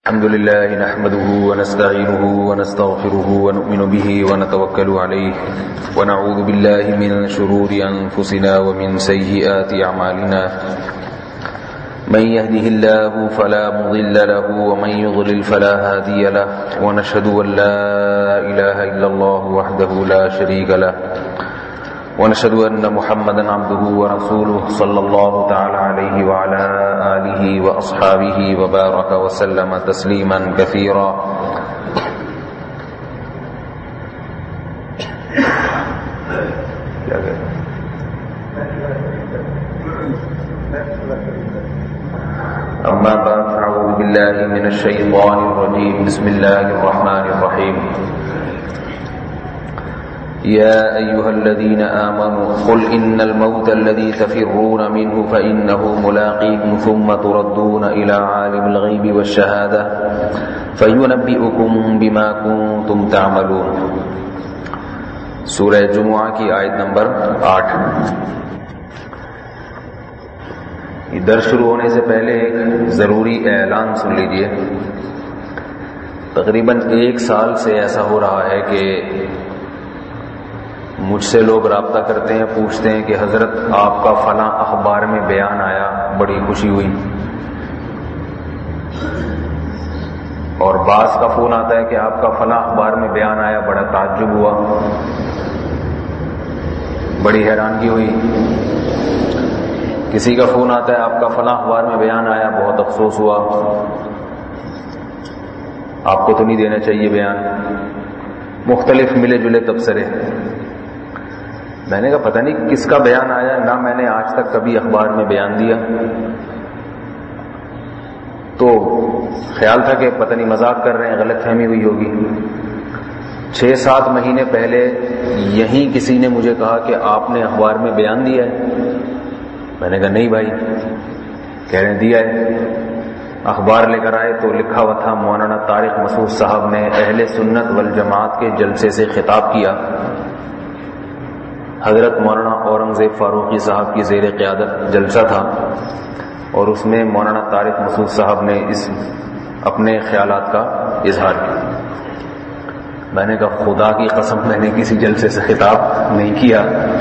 الحمد لله نحمده ونستعينه ونستغفره ونؤمن به ونتوكل عليه ونعوذ بالله من شرور أنفسنا ومن سيئات أعمالنا من يهده الله فلا مضل له ومن يضلل فلا هادي له ونشهد أن لا إله إلا الله وحده لا شريك له ونشهد أن محمدا عبده ورسوله صلى الله تعالى عليه وعلى آله وأصحابه وبارك وسلم تسليما كثيرا. أما بعد فأعوذ بالله من الشيطان الرجيم. بسم الله الرحمن الرحيم. يا أيها الذين آمنوا قل إن الموت الذي تفرون منه فإنه ملاقيكم ثم تردون إلى عالم الغيب والشهادة فينبئكم بما كنتم تعملون. سورہ جمعہ کی آیت نمبر 8. درس شروع ہونے سے پہلے ایک ضروری اعلان سن لیجئے. تقریباً 1 سال سے ایسا ہو رہا ہے کہ مجھ سے لوگ رابطہ کرتے ہیں، پوچھتے ہیں کہ حضرت آپ کا فلاں اخبار میں بیان آیا، بڑی خوشی ہوئی. اور بعض کا فون آتا ہے کہ آپ کا فلاں اخبار میں بیان آیا، بڑا تعجب ہوا، بڑی حیرانگی ہوئی. کسی کا فون آتا ہے آپ کا فلاں اخبار میں بیان آیا، بہت افسوس ہوا، آپ کو تو نہیں دینا چاہیے بیان. مختلف ملے جلے تبصرے. میں نے کہا پتہ نہیں کس کا بیان آیا، نہ میں نے آج تک کبھی اخبار میں بیان دیا. تو خیال تھا کہ پتہ نہیں مذاق کر رہے ہیں، غلط فہمی ہوئی ہوگی. 6-7 مہینے پہلے یہیں کسی نے مجھے کہا کہ آپ نے اخبار میں بیان دیا ہے. میں نے کہا نہیں بھائی. کہہ رہے ہیں دیا ہے. اخبار لے کر آئے تو لکھا ہوا تھا مولانا طارق مسعود صاحب نے اہل سنت والجماعت کے جلسے سے خطاب کیا. حضرت مولانا اورنگزیب فاروقی صاحب کی زیر قیادت جلسہ تھا اور اس میں مولانا طارق مسعود صاحب نے اس اپنے خیالات کا اظہار کیا. میں نے کہا خدا کی قسم میں نے کسی جلسے سے خطاب نہیں کیا.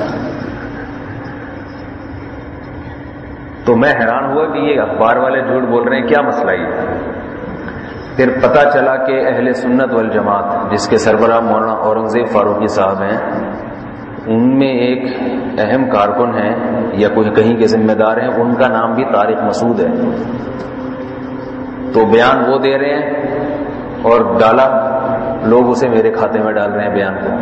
تو میں حیران ہوا کہ یہ اخبار والے جھوٹ بول رہے ہیں، کیا مسئلہ یہ. پھر پتہ چلا کہ اہل سنت والجماعت جس کے سربراہ مولانا اورنگزیب فاروقی صاحب ہیں، ان میں ایک اہم کارکن ہیں یا کوئی کہیں کے ذمہ دار ہیں، ان کا نام بھی طارق مسعود ہے. تو بیان وہ دے رہے ہیں اور ڈالا لوگ اسے میرے کھاتے میں ڈال رہے ہیں بیان کو.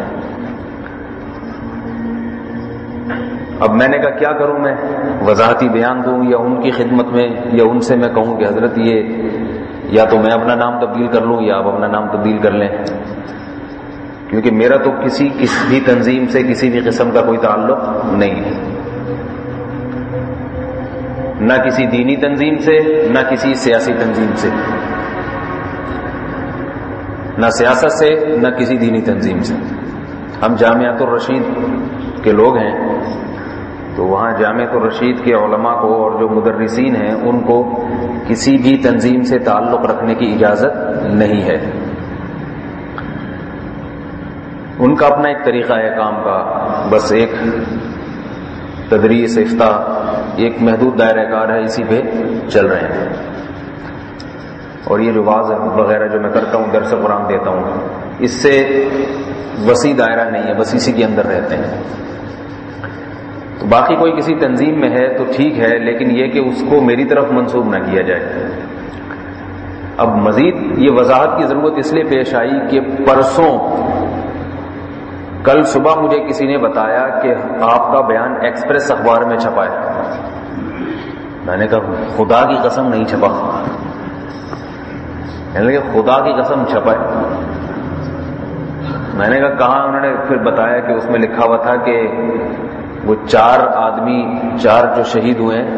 اب میں نے کہا کیا کروں، میں وضاحتی بیان دوں یا ان کی خدمت میں یا ان سے میں کہوں کہ حضرت یہ یا تو میں اپنا نام تبدیل کر لوں یا آپ اپنا نام تبدیل کر لیں. کیونکہ میرا تو کسی بھی تنظیم سے کسی بھی قسم کا کوئی تعلق نہیں ہے، نہ کسی دینی تنظیم سے نہ کسی سیاسی تنظیم سے، نہ سیاست سے نہ کسی دینی تنظیم سے. ہم جامعۃ الرشید کے لوگ ہیں، تو وہاں جامعۃ الرشید کے علماء کو اور جو مدرسین ہیں ان کو کسی بھی تنظیم سے تعلق رکھنے کی اجازت نہیں ہے. ان کا اپنا ایک طریقہ ہے کام کا، بس ایک تدریس افتاء ایک محدود دائرہ کار ہے، اسی پہ چل رہے ہیں. اور یہ جو واعظ وغیرہ جو میں کرتا ہوں، درس قرآن دیتا ہوں، اس سے وسیع دائرہ نہیں ہے، بس اسی کے اندر رہتے ہیں. تو باقی کوئی کسی تنظیم میں ہے تو ٹھیک ہے، لیکن یہ کہ اس کو میری طرف منسوب نہ کیا جائے. اب مزید یہ وضاحت کی ضرورت اس لیے پیش آئی کہ کل صبح مجھے کسی نے بتایا کہ آپ کا بیان ایکسپریس اخبار میں چھپا ہے. میں نے کہا خدا کی قسم نہیں چھپا. یعنی خدا کی قسم چھپا ہے. میں نے کہا کہاں؟ انہوں نے پھر بتایا کہ اس میں لکھا ہوا تھا کہ وہ 4 آدمی جو شہید ہوئے ہیں،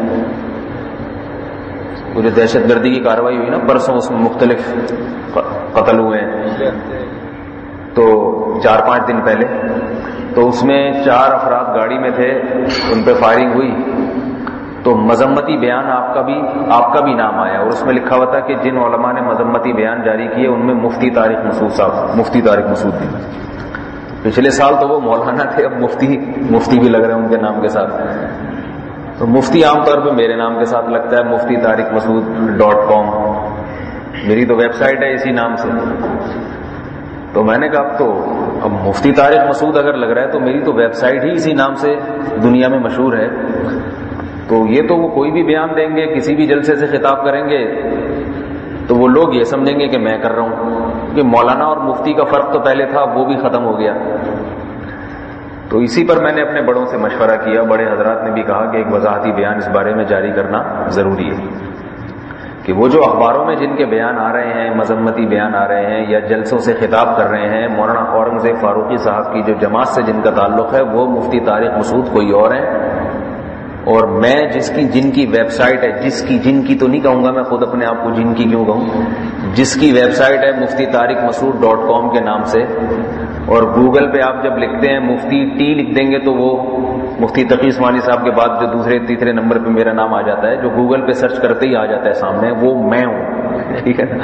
وہ جو دہشت گردی کی کارروائی ہوئی نا پرسوں، اس میں مختلف قتل ہوئے ہیں، تو 4-5 دن پہلے. تو اس میں 4 افراد گاڑی میں تھے، ان پہ فائرنگ ہوئی تو مذمتی بیان آپ کا بھی نام آیا، اور اس میں لکھا ہوا تھا کہ جن علماء نے مذمتی بیان جاری کیے ان میں مفتی طارق مسعود بھی۔ پچھلے سال تو وہ مولانا تھے، اب مفتی بھی لگ رہے ہیں ان کے نام کے ساتھ۔ تو مفتی عام طور پہ میرے نام کے ساتھ لگتا ہے، muftitarikmasood.com، میری تو ویب سائٹ ہے اسی نام سے۔ تو میں نے کہا اب مفتی طارق مسعود اگر لگ رہا ہے تو میری تو ویب سائٹ ہی اسی نام سے دنیا میں مشہور ہے، تو یہ تو وہ کوئی بھی بیان دیں گے، کسی بھی جلسے سے خطاب کریں گے تو وہ لوگ یہ سمجھیں گے کہ میں کر رہا ہوں، کہ مولانا اور مفتی کا فرق تو پہلے تھا، وہ بھی ختم ہو گیا۔ تو اسی پر میں نے اپنے بڑوں سے مشورہ کیا، بڑے حضرات نے بھی کہا کہ ایک وضاحتی بیان اس بارے میں جاری کرنا ضروری ہے کہ وہ جو اخباروں میں جن کے بیان آ رہے ہیں، مذمتی بیان آ رہے ہیں یا جلسوں سے خطاب کر رہے ہیں، مولانا اورنگزیب فاروقی صاحب کی جو جماعت سے جن کا تعلق ہے وہ مفتی طارق مسعود کوئی اور ہیں، اور میں جن کی ویب سائٹ ہے، جن کی تو نہیں کہوں گا میں خود اپنے آپ کو جن کی کیوں کہوں، جس کی ویب سائٹ ہے muftitarikmasood.com کے نام سے، اور گوگل پہ آپ جب لکھتے ہیں مفتی ٹی لکھ دیں گے تو وہ مفتی تقی عثمانی صاحب کے بعد جو دوسرے تیسرے نمبر پہ میرا نام آ جاتا ہے، جو گوگل پہ سرچ کرتے ہی آ جاتا ہے سامنے، وہ میں ہوں، ٹھیک ہے نا،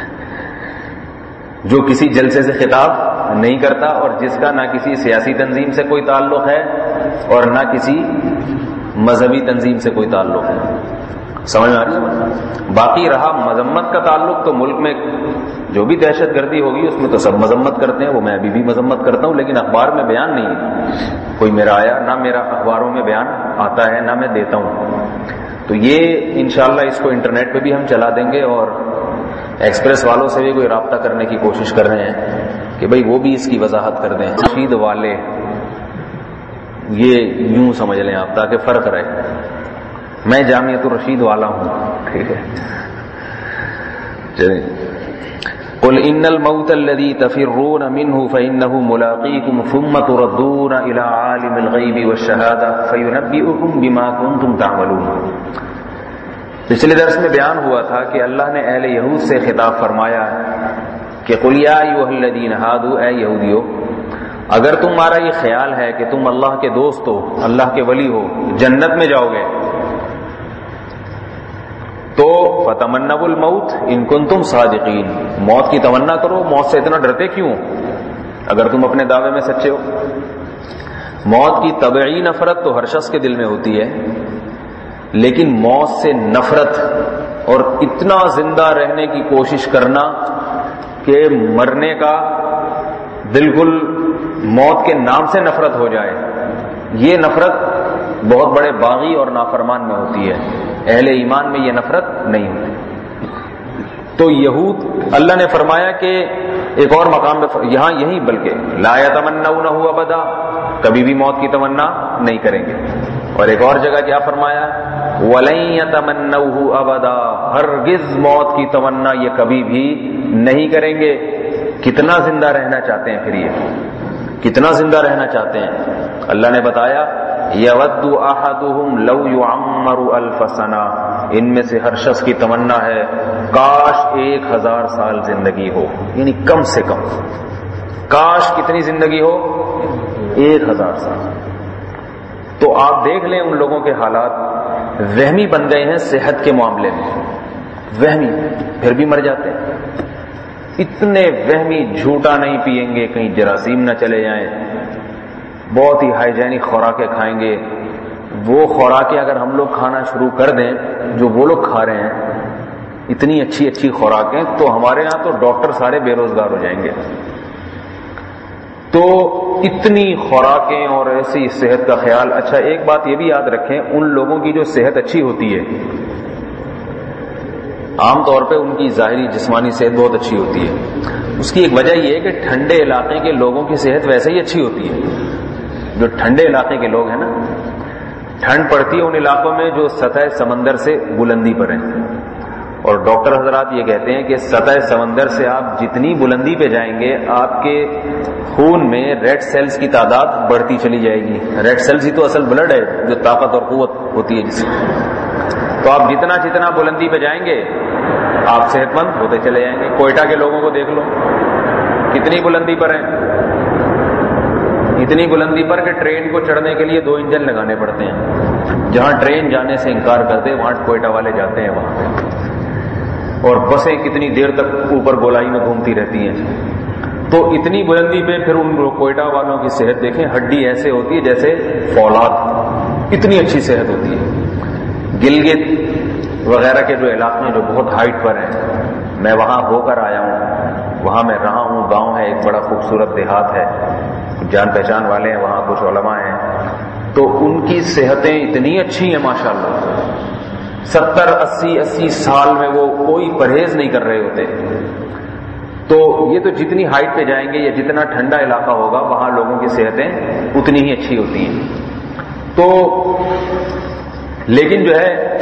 جو کسی جلسے سے خطاب نہیں کرتا اور جس کا نہ کسی سیاسی تنظیم سے کوئی تعلق ہے اور نہ کسی مذہبی تنظیم سے کوئی تعلق ہے۔ سمجھ میں آ رہی ہے؟ باقی رہا مذمت کا تعلق، تو ملک میں جو بھی دہشت گردی ہوگی اس میں تو سب مذمت کرتے ہیں، وہ میں ابھی بھی مذمت کرتا ہوں، لیکن اخبار میں بیان نہیں ہے کوئی میرا آیا، نہ میرا اخباروں میں بیان آتا ہے، نہ میں دیتا ہوں۔ تو یہ انشاءاللہ اس کو انٹرنیٹ پہ بھی ہم چلا دیں گے، اور ایکسپریس والوں سے بھی کوئی رابطہ کرنے کی کوشش کر رہے ہیں کہ بھئی وہ بھی اس کی وضاحت کر دیں۔ رشید والے یہ یوں سمجھ لیں آپ تاکہ فرق رہے، میں جامعۃ الرشید والا ہوں، ٹھیک ہے۔ چلیں، قل ان الموت الذي تفرون منه فانه ملاقيكم ثم تردون الى عالم الغيب والشهاده فينبئكم بما كنتم تعملون۔ پچھلے درس میں بیان ہوا تھا کہ اللہ نے اہل یہود سے خطاب فرمایا کہ قل یا ایھا الذین ھادوا، اے یہودیو، اگر تمہارا یہ خیال ہے کہ تم اللہ کے دوست ہو، اللہ کے ولی ہو، جنت میں جاؤ گے، تو فتمنوا الموت ان کنتم صادقین، موت کی تمنا کرو، موت سے اتنا ڈرتے کیوں اگر تم اپنے دعوے میں سچے ہو۔ موت کی طبعی نفرت تو ہر شخص کے دل میں ہوتی ہے، لیکن موت سے نفرت اور اتنا زندہ رہنے کی کوشش کرنا کہ مرنے کا بالکل موت کے نام سے نفرت ہو جائے، یہ نفرت بہت بڑے باغی اور نافرمان میں ہوتی ہے، اہل ایمان میں یہ نفرت نہیں ہوتی۔ تو یہود، اللہ نے فرمایا کہ ایک اور مقام پہ یہاں یہی بلکہ لا یتمنونہ ابدا، کبھی بھی موت کی تمنا نہیں کریں گے، اور ایک اور جگہ کیا فرمایا، وَلَن يَتَمَنَّوْهُ أَبَدًا، ہرگز موت کی تمنا یہ کبھی بھی نہیں کریں گے۔ کتنا زندہ رہنا چاہتے ہیں پھر یہ، کتنا زندہ رہنا چاہتے ہیں؟ اللہ نے بتایا یود احدہم لو یعمر الف سنہ، ان میں سے ہر شخص کی تمنا ہے کاش 1000 سال زندگی ہو، یعنی کم سے کم کاش کتنی زندگی ہو، 1000 سال۔ تو آپ دیکھ لیں ان لوگوں کے حالات، وہمی بن گئے ہیں صحت کے معاملے میں، وہمی، پھر بھی مر جاتے ہیں، اتنے وہمی، جھوٹا نہیں پیئیں گے کہیں جراثیم نہ چلے جائیں، بہت ہی ہائیجینک خوراکیں کھائیں گے۔ وہ خوراکیں اگر ہم لوگ کھانا شروع کر دیں جو وہ لوگ کھا رہے ہیں، اتنی اچھی اچھی خوراکیں، تو ہمارے ہاں تو ڈاکٹر سارے بے روزگار ہو جائیں گے۔ تو اتنی خوراکیں اور ایسی صحت کا خیال۔ اچھا ایک بات یہ بھی یاد رکھیں، ان لوگوں کی جو صحت اچھی ہوتی ہے عام طور پہ ان کی ظاہری جسمانی صحت بہت اچھی ہوتی ہے، اس کی ایک وجہ یہ ہے کہ ٹھنڈے علاقے کے لوگوں کی صحت ویسے ہی اچھی ہوتی ہے۔ جو ٹھنڈے علاقے کے لوگ ہیں نا، ٹھنڈ پڑتی ہے ان علاقوں میں جو سطح سمندر سے بلندی پر ہیں، اور ڈاکٹر حضرات یہ کہتے ہیں کہ سطح سمندر سے آپ جتنی بلندی پہ جائیں گے آپ کے خون میں ریڈ سیلز کی تعداد بڑھتی چلی جائے گی۔ ریڈ سیلز ہی تو اصل بلڈ ہے جو طاقت اور قوت ہوتی ہے جس میں۔ تو آپ جتنا بلندی پہ جائیں گے آپ صحت مند ہوتے چلے جائیں گے۔ کوئٹہ کے لوگوں کو دیکھ لو کتنی بلندی پر ہیں، اتنی بلندی پر کہ ٹرین کو چڑھنے کے لیے 2 انجن لگانے پڑتے ہیں۔ جہاں ٹرین جانے سے انکار کرتے وہاں کوئٹہ والے جاتے ہیں وہاں پہ، اور بسیں کتنی دیر تک اوپر گولائی میں گھومتی رہتی ہیں. تو اتنی بلندی پہ پھر ان کوئٹہ والوں کی صحت دیکھیں، ہڈی ایسے ہوتی ہے جیسے فولاد، اتنی اچھی صحت ہوتی ہے. گلگت وغیرہ کے جو علاقے ہیں جو بہت ہائٹ پر ہیں، میں وہاں ہو کر آیا ہوں، وہاں میں رہا ہوں. گاؤں ہے، ایک بڑا خوبصورت دیہات ہے، جان پہچان والے ہیں وہاں، کچھ علماء ہیں. تو ان کی صحتیں اتنی اچھی ہیں ماشاءاللہ، 70-80 سال میں وہ کوئی پرہیز نہیں کر رہے ہوتے. تو یہ تو جتنی ہائٹ پہ جائیں گے یا جتنا ٹھنڈا علاقہ ہوگا وہاں لوگوں کی صحتیں اتنی ہی اچھی ہوتی ہیں. تو لیکن جو ہے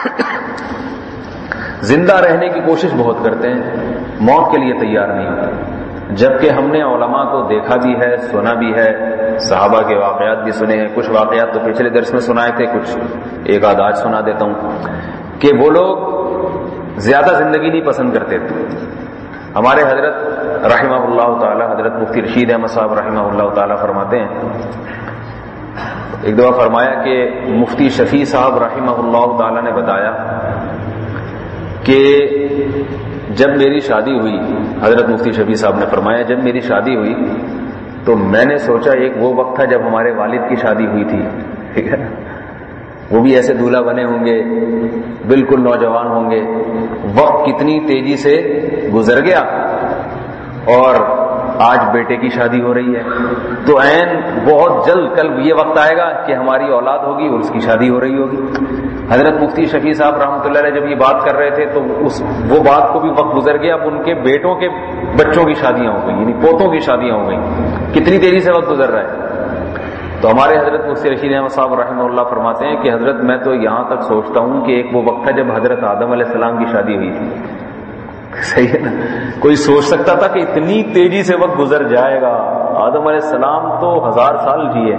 زندہ رہنے کی کوشش بہت کرتے ہیں، موت کے لیے تیار نہیں ہوتے. جبکہ ہم نے علماء کو دیکھا بھی ہے، سنا بھی ہے، صحابہ کے واقعات بھی سنے ہیں. کچھ واقعات تو پچھلے درس میں سنائے تھے، کچھ ایک آدھ آج سنا دیتا ہوں کہ وہ لوگ زیادہ زندگی نہیں پسند کرتے تھے. ہمارے حضرت رحمہ اللہ تعالی، حضرت مفتی رشید احمد صاحب رحمہ اللہ تعالی فرماتے ہیں، ایک دفعہ فرمایا کہ مفتی شفیع صاحب رحمہ اللہ تعالی نے بتایا کہ جب میری شادی ہوئی، حضرت مفتی شفیع صاحب نے فرمایا جب میری شادی ہوئی تو میں نے سوچا ایک وہ وقت تھا جب ہمارے والد کی شادی ہوئی تھی، ٹھیک ہے نا، وہ بھی ایسے دولہا بنے ہوں گے، بالکل نوجوان ہوں گے. وقت کتنی تیزی سے گزر گیا اور آج بیٹے کی شادی ہو رہی ہے. تو عین بہت جلد کل یہ وقت آئے گا کہ ہماری اولاد ہوگی اور اس کی شادی ہو رہی ہوگی. حضرت مفتی شفیع صاحب رحمۃ اللہ علیہ جب یہ بات کر رہے تھے تو وہ بات کو بھی وقت گزر گیا. اب ان کے بیٹوں کے بچوں کی شادیاں ہو گئی، یعنی پوتوں کی شادیاں ہو گئیں. کتنی تیزی سے وقت گزر رہا ہے. تو ہمارے حضرت مفتی رشید احمد صاحب رحمہ اللہ فرماتے ہیں کہ حضرت میں تو یہاں تک سوچتا ہوں کہ ایک وہ وقت تھا جب حضرت آدم علیہ السلام کی شادی ہوئی تھی. صحیح ہے نا، کوئی سوچ سکتا تھا کہ اتنی تیزی سے وقت گزر جائے گا. آدم علیہ السلام تو 1000 سال جیے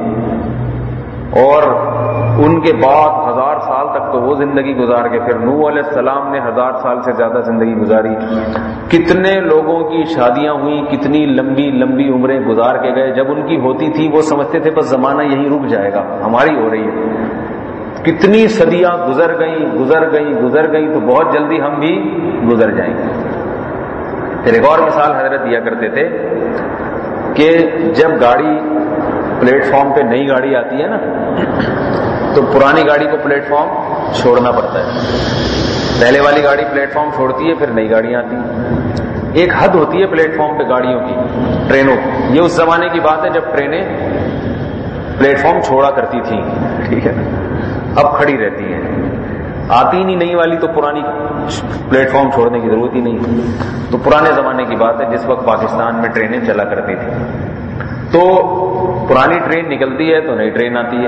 اور ان کے بعد 1000 سال تک تو وہ زندگی گزار کے پھر نوح علیہ السلام نے 1000 سال سے زیادہ زندگی گزاری. کتنے لوگوں کی شادیاں ہوئیں، کتنی لمبی لمبی عمریں گزار کے گئے. جب ان کی ہوتی تھی وہ سمجھتے تھے بس زمانہ یہیں رک جائے گا، ہماری ہو رہی ہے. کتنی صدیاں گزر گئیں تو بہت جلدی ہم بھی گزر جائیں گے. پھر ایک اور مثال حضرت دیا کرتے تھے کہ جب گاڑی پلیٹ فارم پہ نئی گاڑی آتی ہے نا تو پرانی گاڑی کو پلیٹ فارم چھوڑنا پڑتا ہے. پہلے والی گاڑی پلیٹ فارم چھوڑتی ہے، پھر نئی گاڑیاں آتی ہیں. ایک حد ہوتی ہے پلیٹ فارم پہ گاڑیوں کی، ٹرینوں کی. یہ اس زمانے کی بات ہے جب ٹرینیں پلیٹ فارم چھوڑا کرتی تھیں، ٹھیک ہے نا. اب کھڑی رہتی ہیں، آتی نہیں نئی والی تو پرانی پلیٹ فارم چھوڑنے کی ضرورت ہی نہیں. تو پرانے زمانے کی بات ہے جس وقت پاکستان میں ٹرینیں چلا کرتی تھی. تو پرانی ٹرین نکلتی ہے تو نئی ٹرین آتی ہے.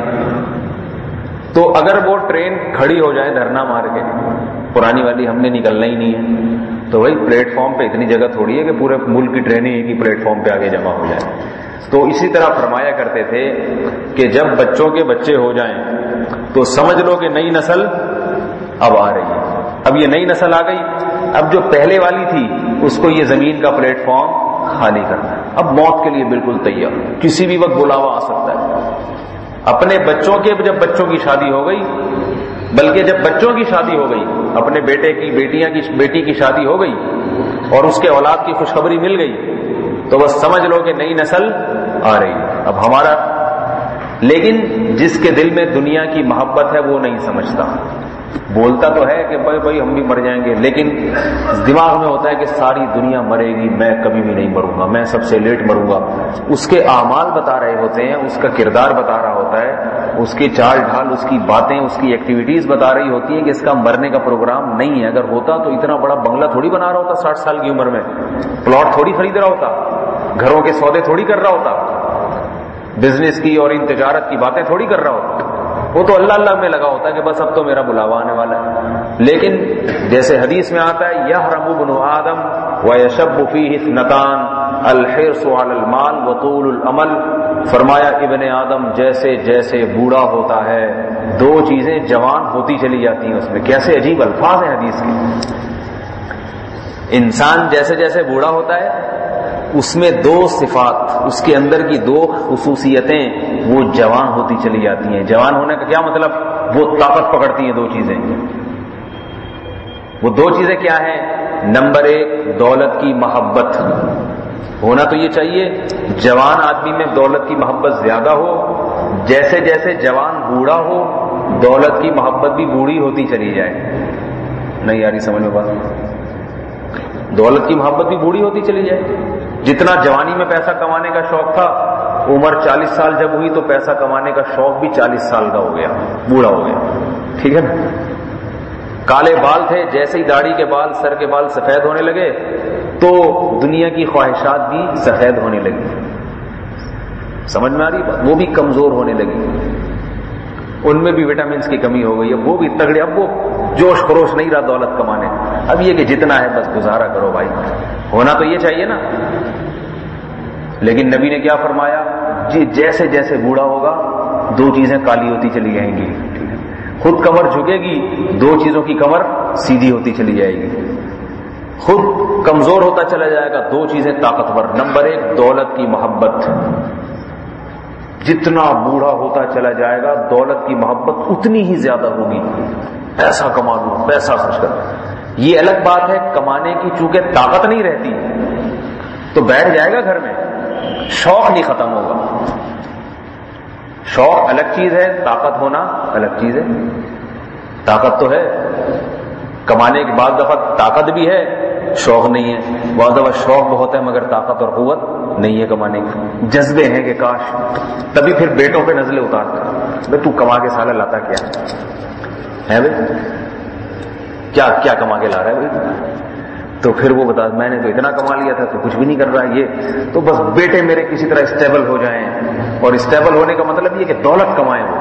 تو اگر وہ ٹرین کھڑی ہو جائے دھرنا مار کے، پرانی والی ہم نے نکلنا ہی نہیں ہے، تو وہی پلیٹ فارم پہ اتنی جگہ تھوڑی ہے کہ پورے ملک کی ٹرینیں ایک ہی پلیٹ فارم پہ آگے جمع ہو جائیں. تو اسی طرح فرمایا کرتے تھے کہ جب بچوں کے بچے ہو جائیں تو سمجھ لو کہ نئی نسل اب آ رہی ہے. اب یہ نئی نسل آ گئی. اب جو پہلے والی تھی اس کو یہ زمین کا پلیٹ فارم خالی کرنا ہے. اب موت کے لیے بالکل تیار، کسی بھی وقت بلاوا آ سکتا ہے. اپنے بچوں کے جب بچوں کی شادی ہو گئی، بلکہ جب بچوں کی شادی ہو گئی، اپنے بیٹے کی بیٹی کی شادی ہو گئی اور اس کے اولاد کی خوشخبری مل گئی تو بس سمجھ لو کہ نئی نسل آ رہی ہے. اب ہمارا لیکن جس کے دل میں دنیا کی محبت ہے وہ نہیں سمجھتا. بولتا تو ہے کہ بھائی ہم بھی مر جائیں گے، لیکن دماغ میں ہوتا ہے کہ ساری دنیا مرے گی، میں کبھی بھی نہیں مروں گا، میں سب سے لیٹ مروں گا. اس کے اعمال بتا رہے ہوتے ہیں، اس کا کردار بتا رہا ہوتا ہے، اس کی چال ڈھال، اس کی باتیں، اس کی ایکٹیویٹیز بتا رہی ہوتی ہیں کہ اس کا مرنے کا پروگرام نہیں ہے. اگر ہوتا تو اتنا بڑا بنگلہ تھوڑی بنا رہا ہوتا 60 سال کی عمر میں، پلاٹ تھوڑی خرید رہا ہوتا، گھروں کے سودے تھوڑی کر رہا ہوتا، بزنس کی اور ان تجارت کی باتیں تھوڑی کر رہا ہوتا. وہ تو اللہ اللہ میں لگا ہوتا ہے کہ بس اب تو میرا بلاوا آنے والا ہے. لیکن جیسے حدیث میں آتا ہے یحرم ابن آدم ویشب فیہ اثنتان الحرص علی المال وطول الامل. فرمایا ابن آدم جیسے جیسے بوڑھا ہوتا ہے دو چیزیں جوان ہوتی چلی جاتی ہیں اس میں. کیسے عجیب الفاظ ہیں حدیث کے. انسان جیسے جیسے بوڑھا ہوتا ہے اس میں دو صفات، اس کے اندر کی دو خصوصیتیں وہ جوان ہوتی چلی جاتی ہیں. جوان ہونے کا کیا مطلب؟ وہ طاقت پکڑتی ہیں دو چیزیں. وہ دو چیزیں کیا ہیں؟ نمبر ایک دولت کی محبت. ہونا تو یہ چاہیے جوان آدمی میں دولت کی محبت زیادہ ہو. جیسے جیسے جوان بوڑھا ہو دولت کی محبت بھی بوڑھی ہوتی چلی جائے. نہیں یاری سمجھ میں بات؟ دولت کی محبت بھی بوڑھی ہوتی چلی جائے. جتنا جوانی میں پیسہ کمانے کا شوق تھا عمر 40 سال جب ہوئی تو پیسہ کمانے کا شوق بھی 40 سال کا ہو گیا, بوڑھا ہو گیا. ٹھیک ہے نا؟ کالے بال تھے, جیسے ہی داڑھی کے بال سر کے بال سفید ہونے لگے تو دنیا کی خواہشات بھی سفید ہونے لگی. سمجھ میں آ رہی بات؟ وہ بھی کمزور ہونے لگی, ان میں بھی وٹامنس کی کمی ہو گئی. اب وہ بھی تگڑے, اب وہ جوش خروش نہیں رہا دولت کمانے. اب یہ کہ جتنا ہے بس گزارا کرو بھائی. ہونا تو یہ چاہیے نا. لیکن نبی نے کیا فرمایا؟ جیسے جیسے بوڑھا ہوگا دو چیزیں کالی ہوتی چلی جائیں گی. خود کمر جھکے گی, دو چیزوں کی کمر سیدھی ہوتی چلی جائے گی. خود کمزور ہوتا چلا جائے گا, دو چیزیں طاقتور. نمبر ایک دولت کی محبت. جتنا بوڑھا ہوتا چلا جائے گا دولت کی محبت اتنی ہی زیادہ ہوگی. پیسہ کما لوں, پیسہ خرچ کر. یہ الگ بات ہے کمانے کی چونکہ طاقت نہیں رہتی تو بیٹھ جائے گا گھر میں, شوق نہیں ختم ہوگا. شوق الگ چیز ہے, طاقت ہونا الگ چیز ہے. طاقت تو ہے کمانے کے بعد دفعہ طاقت بھی ہے, شوق نہیں ہے. بعض دفعہ شوق بہت ہے مگر طاقت اور قوت نہیں ہے کمانے کی. جذبے ہیں کہ کاش, تبھی پھر بیٹوں پہ نزلیں اتارتے بھائی تو کما کے سالہ لاتا کیا ہے بھائی, کیا کیا کما کے لا رہا ہے بھائی؟ تو پھر وہ بتا میں نے تو اتنا کما لیا تھا تو کچھ بھی نہیں کر رہا. یہ تو بس بیٹے میرے کسی طرح اسٹیبل ہو جائیں, اور اسٹیبل ہونے کا مطلب یہ کہ دولت کمائیں وہ.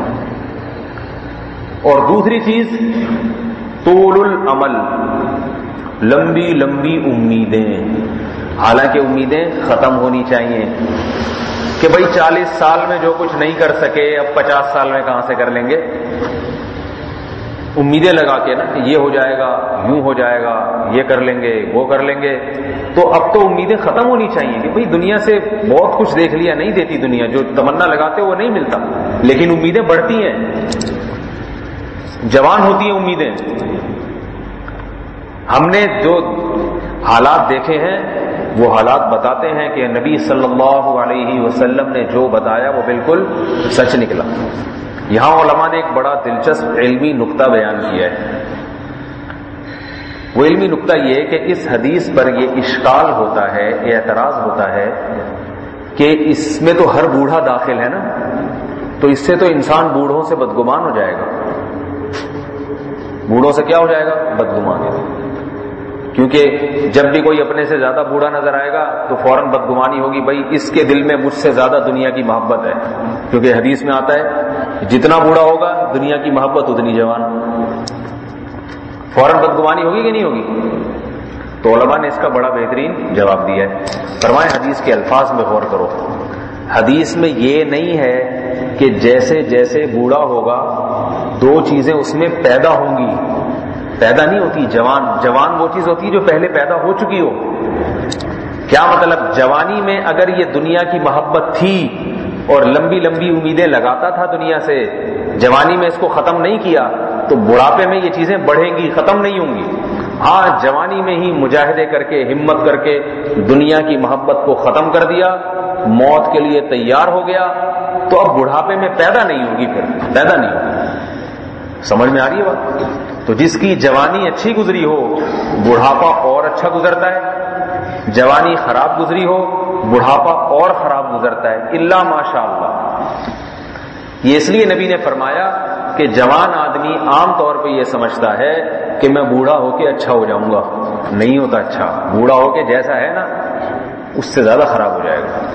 اور دوسری چیز طول العمل, لمبی لمبی امیدیں. حالانکہ امیدیں ختم ہونی چاہیے کہ بھائی 40 سال میں جو کچھ نہیں کر سکے اب 50 سال میں کہاں سے کر لیں گے. امیدیں لگا کے نا کہ یہ ہو جائے گا, یوں ہو جائے گا, یہ کر لیں گے, وہ کر لیں گے. تو اب تو امیدیں ختم ہونی چاہیے کہ بھئی دنیا سے بہت کچھ دیکھ لیا, نہیں دیتی دنیا, جو تمنا لگاتے وہ نہیں ملتا, لیکن امیدیں بڑھتی ہیں, جوان ہوتی ہیں امیدیں. ہم نے جو حالات دیکھے ہیں وہ حالات بتاتے ہیں کہ نبی صلی اللہ علیہ وسلم نے جو بتایا وہ بالکل سچ نکلا. یہاں علماء نے ایک بڑا دلچسپ علمی نقطہ بیان کیا ہے. وہ علمی نقطہ یہ ہے کہ اس حدیث پر یہ اشکال ہوتا ہے, اعتراض ہوتا ہے کہ اس میں تو ہر بوڑھا داخل ہے نا, تو اس سے تو انسان بوڑھوں سے بدگمان ہو جائے گا. بوڑھوں سے کیا ہو جائے گا؟ بدگمان. کیونکہ جب بھی کوئی اپنے سے زیادہ بوڑھا نظر آئے گا تو فوراً بدگمانی ہوگی, بھائی اس کے دل میں مجھ سے زیادہ دنیا کی محبت ہے. کیونکہ حدیث میں آتا ہے جتنا بوڑھا ہوگا دنیا کی محبت اتنی جوان. فوراً بدگمانی ہوگی کہ نہیں ہوگی؟ تو علماء نے اس کا بڑا بہترین جواب دیا ہے. فرمائیں حدیث کے الفاظ میں غور کرو. حدیث میں یہ نہیں ہے کہ جیسے جیسے بوڑھا ہوگا دو چیزیں اس میں پیدا ہوں گی. پیدا نہیں ہوتی. جوان وہ چیز ہوتی ہے جو پہلے پیدا ہو چکی ہو. کیا مطلب؟ جوانی میں اگر یہ دنیا کی محبت تھی اور لمبی لمبی امیدیں لگاتا تھا دنیا سے, جوانی میں اس کو ختم نہیں کیا تو بڑھاپے میں یہ چیزیں بڑھیں گی, ختم نہیں ہوں گی. ہاں جوانی میں ہی مجاہدے کر کے, ہمت کر کے دنیا کی محبت کو ختم کر دیا, موت کے لیے تیار ہو گیا, تو اب بڑھاپے میں پیدا نہیں ہوگی, پھر پیدا نہیں ہوگی. سمجھ میں آ رہی ہے بات؟ تو جس کی جوانی اچھی گزری ہو بڑھاپا اور اچھا گزرتا ہے, جوانی خراب گزری ہو بڑھاپا اور خراب گزرتا ہے, الا ماشاء اللہ. یہ اس لیے نبی نے فرمایا کہ جوان آدمی عام طور پہ یہ سمجھتا ہے کہ میں بوڑھا ہو کے اچھا ہو جاؤں گا. نہیں ہوتا اچھا. بوڑھا ہو کے جیسا ہے نا اس سے زیادہ خراب ہو جائے گا.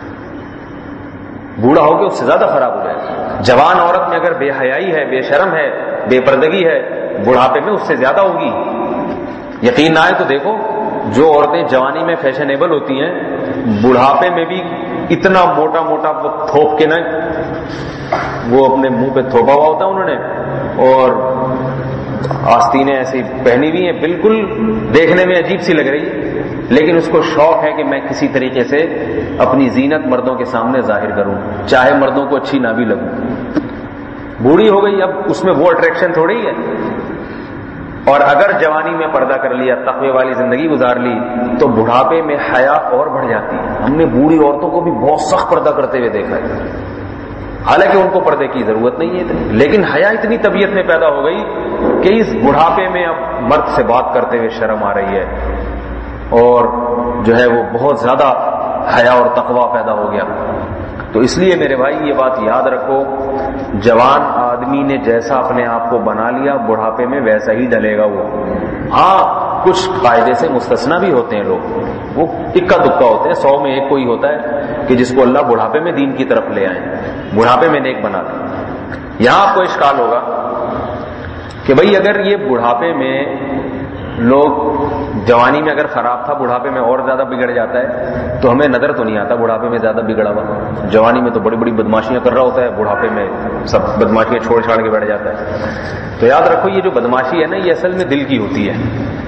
بوڑھا ہو کے اس سے زیادہ خراب ہو جائے گا. جوان عورت میں اگر بے حیائی ہے, بے شرم ہے, بے پردگی ہے, بڑھاپے میں اس سے زیادہ ہوگی. یقین نہ آئے تو دیکھو جو عورتیں جوانی میں فیشنیبل ہوتی ہیں بڑھاپے میں بھی اتنا موٹا موٹا وہ تھوپ کے نا, وہ اپنے منہ پہ تھوپا ہوا ہوتا ہے انہوں نے, اور آستینیں ایسی پہنی ہوئی ہیں, بالکل دیکھنے میں عجیب سی لگ رہی ہے, لیکن اس کو شوق ہے کہ میں کسی طریقے سے اپنی زینت مردوں کے سامنے ظاہر کروں, چاہے مردوں کو اچھی نہ بھی لگوں. بوڑھی ہو گئی، اب اس میں وہ اٹریکشن تھوڑی ہے. اور اگر جوانی میں پردہ کر لیا، تقوی والی زندگی گزار لی، تو بڑھاپے میں حیا اور بڑھ جاتی ہے. ہم نے بوڑھی عورتوں کو بھی بہت سخت پردہ کرتے ہوئے دیکھا ہے، حالانکہ ان کو پردے کی ضرورت نہیں ہے، لیکن حیا اتنی طبیعت میں پیدا ہو گئی کہ اس بڑھاپے میں اب مرد سے بات کرتے ہوئے شرم آ رہی ہے، اور جو ہے وہ بہت زیادہ حیا اور تقوی پیدا ہو گیا. تو اس لیے میرے بھائی یہ بات یاد رکھو، جوان آدمی نے جیسا اپنے آپ کو بنا لیا، بڑھاپے میں ویسا ہی ڈلے گا وہ. ہاں کچھ قاعدے سے مستثنا بھی ہوتے ہیں لوگ، وہ اکا دکا ہوتے ہیں، 100 میں ایک کوئی ہوتا ہے کہ جس کو اللہ بڑھاپے میں دین کی طرف لے آئے، بڑھاپے میں نیک بنا دیں. یہاں آپ کو اشکال ہوگا کہ بھئی اگر یہ بڑھاپے میں لوگ، جوانی میں اگر خراب تھا بڑھاپے میں اور زیادہ بگڑ جاتا ہے، تو ہمیں نظر تو نہیں آتا بڑھاپے میں زیادہ بگڑا ہوا. جوانی میں تو بڑی بڑی بدماشیاں کر رہا ہوتا ہے، بڑھاپے میں سب بدماشیاں چھوڑ چھاڑ کے بیٹھ جاتا ہے. تو یاد رکھو یہ جو بدماشی ہے نا، یہ اصل میں دل کی ہوتی ہے.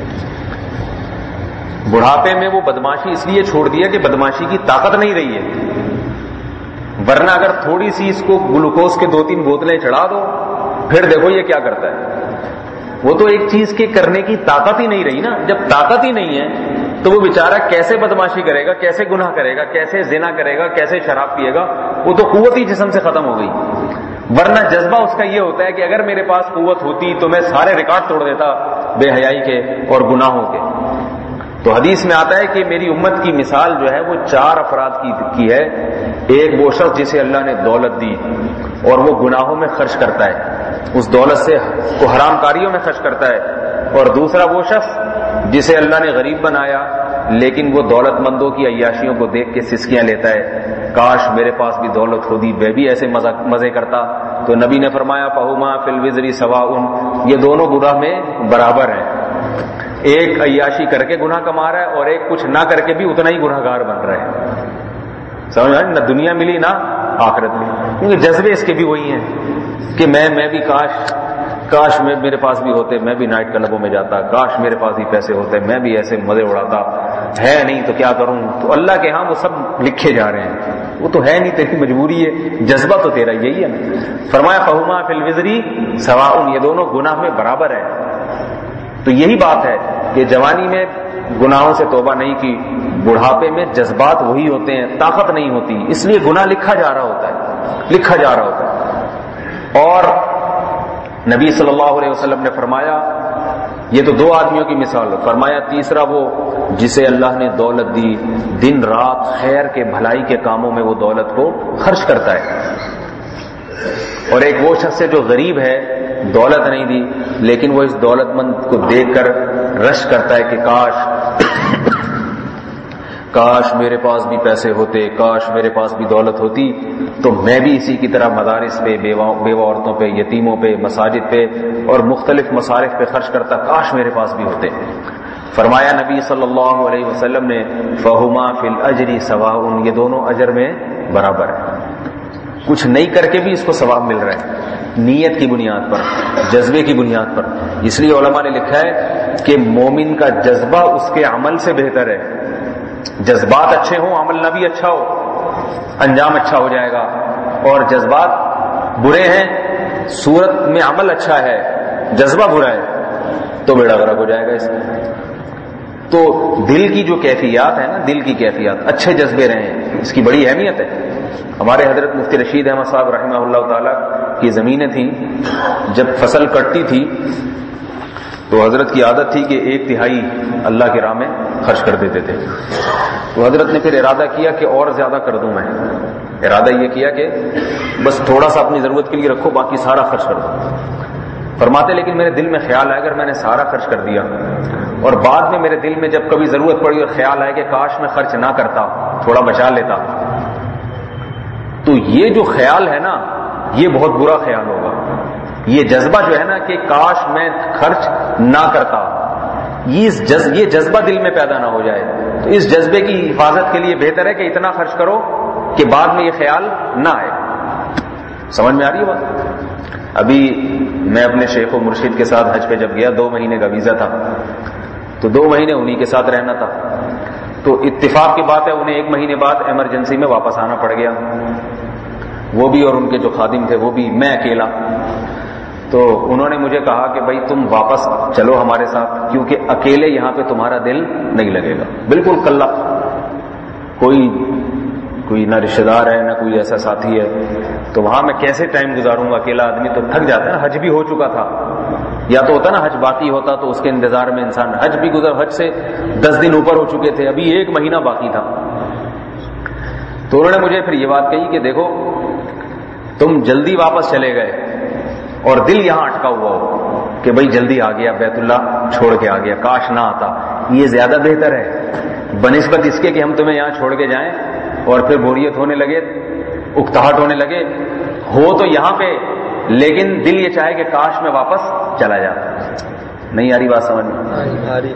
بڑھاپے میں وہ بدماشی اس لیے چھوڑ دیا کہ بدماشی کی طاقت نہیں رہی ہے، ورنہ اگر تھوڑی سی اس کو گلوکوز کے 2-3 بوتلیں چڑھا دو، پھر دیکھو یہ کیا کرتا ہے. وہ تو ایک چیز کے کرنے کی طاقت ہی نہیں رہی نا. جب طاقت ہی نہیں ہے تو وہ بیچارہ کیسے بدماشی کرے گا، کیسے گناہ کرے گا، کیسے زنا کرے گا، کیسے شراب پیے گا. وہ تو قوت ہی جسم سے ختم ہو گئی. ورنہ جذبہ اس کا یہ ہوتا ہے کہ اگر میرے پاس قوت ہوتی تو میں سارے ریکارڈ توڑ دیتا بے حیائی کے اور گناہوں کے. تو حدیث میں آتا ہے کہ میری امت کی مثال جو ہے وہ 4 افراد کی ہے. ایک وہ شخص جسے اللہ نے دولت دی اور وہ گناہوں میں خرچ کرتا ہے، اس دولت سے کو حرام کاریوں میں خرچ کرتا ہے. اور دوسرا وہ شخص جسے اللہ نے غریب بنایا لیکن وہ دولت مندوں کی عیاشیوں کو دیکھ کے سسکیاں لیتا ہے، کاش میرے پاس بھی دولت ہوتی میں بھی ایسے مزے کرتا. تو نبی نے فرمایا فہما فی الوزر سواء، یہ دونوں گناہ میں برابر ہیں. ایک عیاشی کر کے گناہ کما رہا ہے اور ایک کچھ نہ کر کے بھی اتنا ہی گناہگار بن رہا ہے. سمجھ آئے؟ نہ دنیا ملی نہ آخرت ملی، کیونکہ جذبے اس کے بھی وہی ہیں کہ میں بھی کاش میرے پاس بھی ہوتے، میں بھی نائٹ کلبوں میں جاتا، کاش میرے پاس بھی پیسے ہوتے، میں بھی ایسے مزے اڑاتا. ہے نہیں تو کیا کروں. تو اللہ کے ہاں وہ سب لکھے جا رہے ہیں. وہ تو ہے نہیں، تیری مجبوری ہے، جذبہ تو تیرا یہی ہے. فرمایا فہما فی الوزر سواء، یہ دونوں گناہ میں برابر ہیں. تو یہی بات ہے کہ جوانی میں گناہوں سے توبہ نہیں کی، بڑھاپے میں جذبات وہی ہوتے ہیں، طاقت نہیں ہوتی، اس لیے گناہ لکھا جا رہا ہوتا ہے. اور نبی صلی اللہ علیہ وسلم نے فرمایا، یہ تو 2 آدمیوں کی مثال ہے، فرمایا تیسرا وہ جسے اللہ نے دولت دی، دن رات خیر کے بھلائی کے کاموں میں وہ دولت کو خرچ کرتا ہے. اور ایک وہ شخص ہے جو غریب ہے، دولت نہیں دی لیکن وہ اس دولت مند کو دیکھ کر رش کرتا ہے کہ کاش میرے پاس بھی پیسے ہوتے، کاش میرے پاس بھی دولت ہوتی تو میں بھی اسی کی طرح مدارس پہ، بیوہ عورتوں پہ، یتیموں پہ، مساجد پہ اور مختلف مصارف پہ خرچ کرتا، کاش میرے پاس بھی ہوتے. فرمایا نبی صلی اللہ علیہ وسلم نے فہما فی الاجر سواء، یہ دونوں اجر میں برابر ہیں. کچھ نہیں کر کے بھی اس کو ثواب مل رہا ہے، نیت کی بنیاد پر، جذبے کی بنیاد پر. اس لیے علماء نے لکھا ہے کہ مومن کا جذبہ اس کے عمل سے بہتر ہے. جذبات اچھے ہوں، عمل نہ بھی اچھا ہو، انجام اچھا ہو جائے گا. اور جذبات برے ہیں، صورت میں عمل اچھا ہے، جذبہ برا ہے تو بیڑا غرق ہو جائے گا اس میں. تو دل کی جو کیفیات ہے نا، دل کی کیفیات، اچھے جذبے رہیں، اس کی بڑی اہمیت ہے. ہمارے حضرت مفتی رشید احمد صاحب رحمہ اللہ تعالی کی زمینیں تھیں، جب فصل کٹتی تھی تو حضرت کی عادت تھی کہ 1/3 اللہ کی راہ میں خرچ کر دیتے تھے. تو حضرت نے پھر ارادہ کیا کہ اور زیادہ کر دوں میں. ارادہ یہ کیا کہ بس تھوڑا سا اپنی ضرورت کے لیے رکھو، باقی سارا خرچ کر دو. فرماتے لیکن میرے دل میں خیال آیا اگر میں نے سارا خرچ کر دیا اور بعد میں میرے دل میں جب کبھی ضرورت پڑی اور خیال آیا کہ کاش میں خرچ نہ کرتا، تھوڑا بچا لیتا، تو یہ جو خیال ہے نا یہ بہت برا خیال ہوگا. یہ جذبہ جو ہے نا کہ کاش میں خرچ نہ کرتا، یہ جذبہ دل میں پیدا نہ ہو جائے. تو اس جذبے کی حفاظت کے لیے بہتر ہے کہ اتنا خرچ کرو کہ بعد میں یہ خیال نہ آئے. سمجھ میں آ رہی ہے بات؟ ابھی میں اپنے شیخ و مرشد کے ساتھ حج پہ جب گیا، 2 مہینے کا ویزا تھا، تو 2 مہینے انہی کے ساتھ رہنا تھا. تو اتفاق کی بات ہے انہیں 1 مہینے بعد ایمرجنسی میں واپس آنا پڑ گیا، وہ بھی اور ان کے جو خادم تھے وہ بھی، میں اکیلا. تو انہوں نے مجھے کہا کہ بھائی تم واپس چلو ہمارے ساتھ، کیونکہ اکیلے یہاں پہ تمہارا دل نہیں لگے گا، بالکل کلا، کوئی نہ رشتہ دار ہے نہ کوئی ایسا ساتھی ہے، تو وہاں میں کیسے ٹائم گزاروں گا؟ اکیلا آدمی تو تھک جاتا ہے نا، حج بھی ہو چکا تھا، یا تو ہوتا نا حج باقی ہوتا تو اس کے انتظار میں انسان، حج بھی حج سے 10 دن اوپر ہو چکے تھے، ابھی 1 مہینہ باقی تھا۔ تو انہوں نے مجھے پھر یہ بات کہی کہ دیکھو تم جلدی واپس چلے گئے اور دل یہاں اٹکا ہوا ہو کہ بھئی جلدی آ گیا، بیت اللہ چھوڑ کے آ گیا، کاش نہ آتا، یہ زیادہ بہتر ہے بنسبت اس کے کہ ہم تمہیں یہاں چھوڑ کے جائیں اور پھر بوریت ہونے لگے، اکتاہٹ ہونے لگے، ہو تو یہاں پہ لیکن دل یہ چاہے کہ کاش میں واپس چلا جاتا۔ نہیں آ رہی بات سمجھ میں؟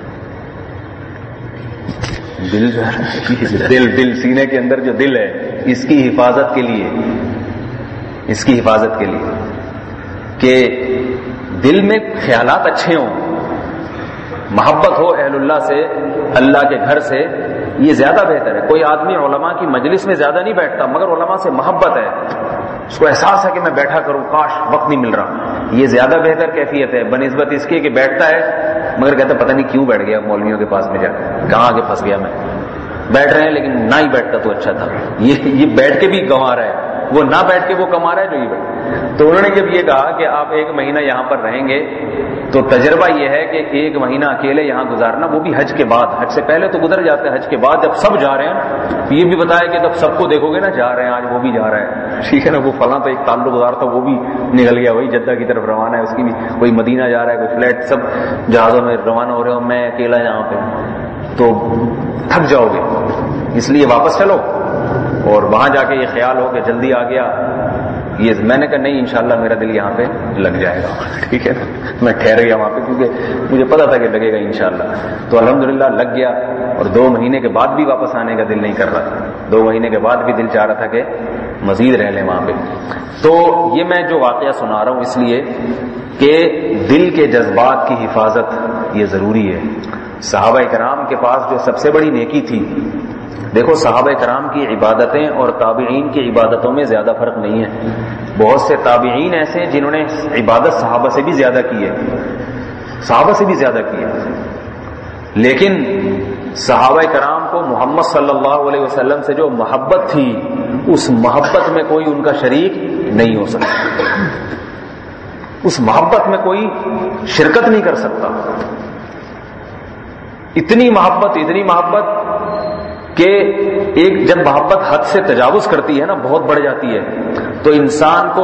دل جو ہے دل سینے کے اندر جو دل ہے اس کی حفاظت کے لیے کہ دل میں خیالات اچھے ہوں، محبت ہو اہل اللہ سے، اللہ کے گھر سے، یہ زیادہ بہتر ہے۔ کوئی آدمی علماء کی مجلس میں زیادہ نہیں بیٹھتا مگر علماء سے محبت ہے، اس کو احساس ہے کہ میں بیٹھا کروں، کاش وقت نہیں مل رہا، یہ زیادہ بہتر کیفیت ہے بنسبت اس کے کہ بیٹھتا ہے مگر کہتا پتہ نہیں کیوں بیٹھ گیا مولویوں کے پاس میں جا کے، کہاں آگے پھنس گیا میں، بیٹھ رہے ہیں لیکن نہ ہی بیٹھتا تو اچھا تھا، یہ بیٹھ کے بھی گنوا رہا ہے، وہ نہ بیٹھ کے وہ کما رہا ہے جو یہ بیٹھ۔ تو انہوں نے جب یہ کہا کہ آپ 1 مہینہ یہاں پر رہیں گے تو تجربہ یہ ہے کہ 1 مہینہ اکیلے یہاں گزارنا، وہ بھی حج کے بعد، حج سے پہلے تو گزر جاتا ہے، حج کے بعد جب سب جا رہے ہیں تو یہ بھی بتایا کہ جب سب کو دیکھو گے نا جا رہے ہیں، آج وہ بھی جا رہا ہے، ٹھیک ہے نا، وہ فلاں تو ایک تعلق گزار تھا وہ بھی نکل گیا، وہی جدہ کی طرف روانہ ہے، اس کی بھی کوئی مدینہ جا رہا ہے، کوئی فلیٹ، سب جہازوں میں روانہ ہو رہے ہو، میں اکیلا یہاں پہ، تو تھک جاؤ گے، اس لیے واپس چلو، اور وہاں جا کے یہ خیال ہو کہ جلدی آ گیا، یہ میں نے کہا نہیں انشاءاللہ میرا دل یہاں پہ لگ جائے گا، ٹھیک ہے نا، میں ٹھہر گیا وہاں پہ کیونکہ مجھے پتا تھا کہ لگے گا انشاءاللہ، تو الحمدللہ لگ گیا، اور 2 مہینے کے بعد بھی واپس آنے کا دل نہیں کر رہا تھا، 2 مہینے کے بعد بھی دل چاہ رہا تھا کہ مزید رہ لیں وہاں پہ۔ تو یہ میں جو واقعہ سنا رہا ہوں اس لیے کہ دل کے جذبات کی حفاظت یہ ضروری ہے۔ صحابہ کرام کے پاس جو سب سے بڑی نیکی تھی، دیکھو صحابہ کرام کی عبادتیں اور تابعین کی عبادتوں میں زیادہ فرق نہیں ہے، بہت سے تابعین ایسے ہیں جنہوں نے عبادت صحابہ سے بھی زیادہ کی ہے، لیکن صحابہ کرام کو محمد صلی اللہ علیہ وسلم سے جو محبت تھی اس محبت میں کوئی ان کا شریک نہیں ہو سکتا، اس محبت میں کوئی شرکت نہیں کر سکتا، اتنی محبت کہ ایک جب محبت حد سے تجاوز کرتی ہے نا، بہت بڑھ جاتی ہے، تو انسان کو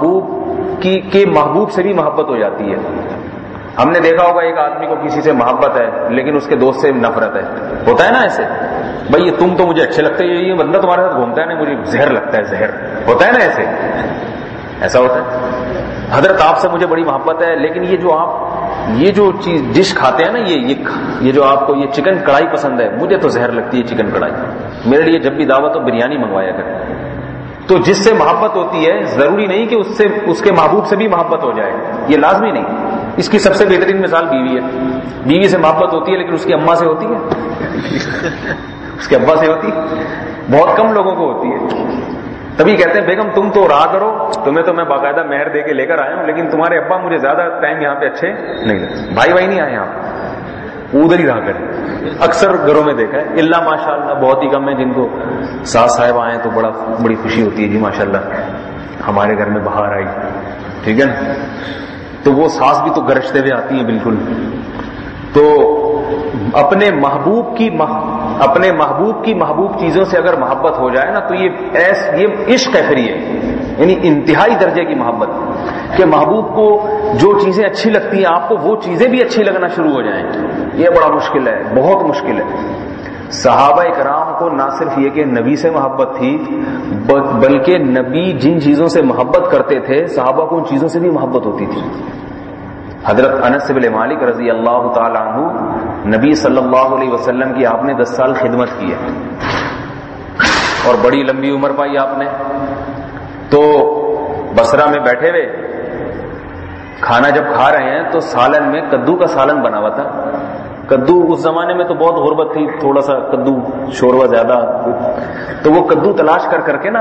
محبوب سے بھی محبت ہو جاتی ہے۔ ہم نے دیکھا ہوگا ایک آدمی کو کسی سے محبت ہے لیکن اس کے دوست سے نفرت ہے، ہوتا ہے نا ایسے، بھائی یہ تم تو مجھے اچھے لگتے ہیں، یہ بندہ تمہارے ساتھ گھومتا ہے نا مجھے زہر لگتا ہے، زہر ہوتا ہے نا، ایسا ہوتا ہے۔ حضرت آپ سے مجھے بڑی محبت ہے لیکن یہ جو چیز ڈش کھاتے ہیں نا، یہ جو آپ کو یہ چکن کڑھائی پسند ہے، مجھے تو زہر لگتی ہے چکن کڑھائی، میرے لیے جب بھی دعوت ہو بریانی منگوایا کریں۔ تو جس سے محبت ہوتی ہے ضروری نہیں کہ اس کے محبوب سے بھی محبت ہو جائے، یہ لازمی نہیں۔ اس کی سب سے بہترین مثال بیوی ہے، بیوی سے محبت ہوتی ہے لیکن اس کی اماں سے ہوتی ہے، اس کے ابا سے ہوتی ہے، بہت کم لوگوں کو ہوتی ہے۔ تبھی کہتے ہیں بیگم تم تو رہا کرو، تمہیں تو میں باقاعدہ مہر دے کے لے کر آیا ہوں لیکن تمہارے ابا مجھے زیادہ ٹائم یہاں پہ اچھے نہیں لگتے، بھائی نہیں آئے یہاں، ادھر ہی رہا کریں۔ اکثر گھروں میں دیکھا ہے، اللہ ماشاءاللہ بہت ہی کم ہے جن کو ساس صاحب آئے تو بڑی خوشی ہوتی ہے، جی ماشاءاللہ ہمارے گھر میں بہار آئی، ٹھیک ہے نا، تو وہ ساس بھی تو گرجتے ہوئے آتی ہیں بالکل۔ تو اپنے محبوب کی محبوب چیزوں سے اگر محبت ہو جائے نا تو یہ عشق ہے، پھر یہ یعنی انتہائی درجے کی محبت، کہ محبوب کو جو چیزیں اچھی لگتی ہیں آپ کو وہ چیزیں بھی اچھی لگنا شروع ہو جائیں، یہ بڑا مشکل ہے، بہت مشکل ہے۔ صحابہ کرام کو نہ صرف یہ کہ نبی سے محبت تھی بلکہ نبی جن چیزوں سے محبت کرتے تھے صحابہ کو ان چیزوں سے بھی محبت ہوتی تھی۔ حضرت انس بن مالک رضی اللہ تعالی عنہ، نبی صلی اللہ علیہ وسلم کی آپ نے 10 سال خدمت کی ہے اور بڑی لمبی عمر پائی آپ نے، تو بصرہ میں بیٹھے ہوئے کھانا جب کھا رہے ہیں تو سالن میں کدو کا سالن بنا ہوا تھا۔ کدو اس زمانے میں تو بہت غربت تھی، تھوڑا سا کدو شوربہ زیادہ، تو وہ کدو تلاش کر کے نا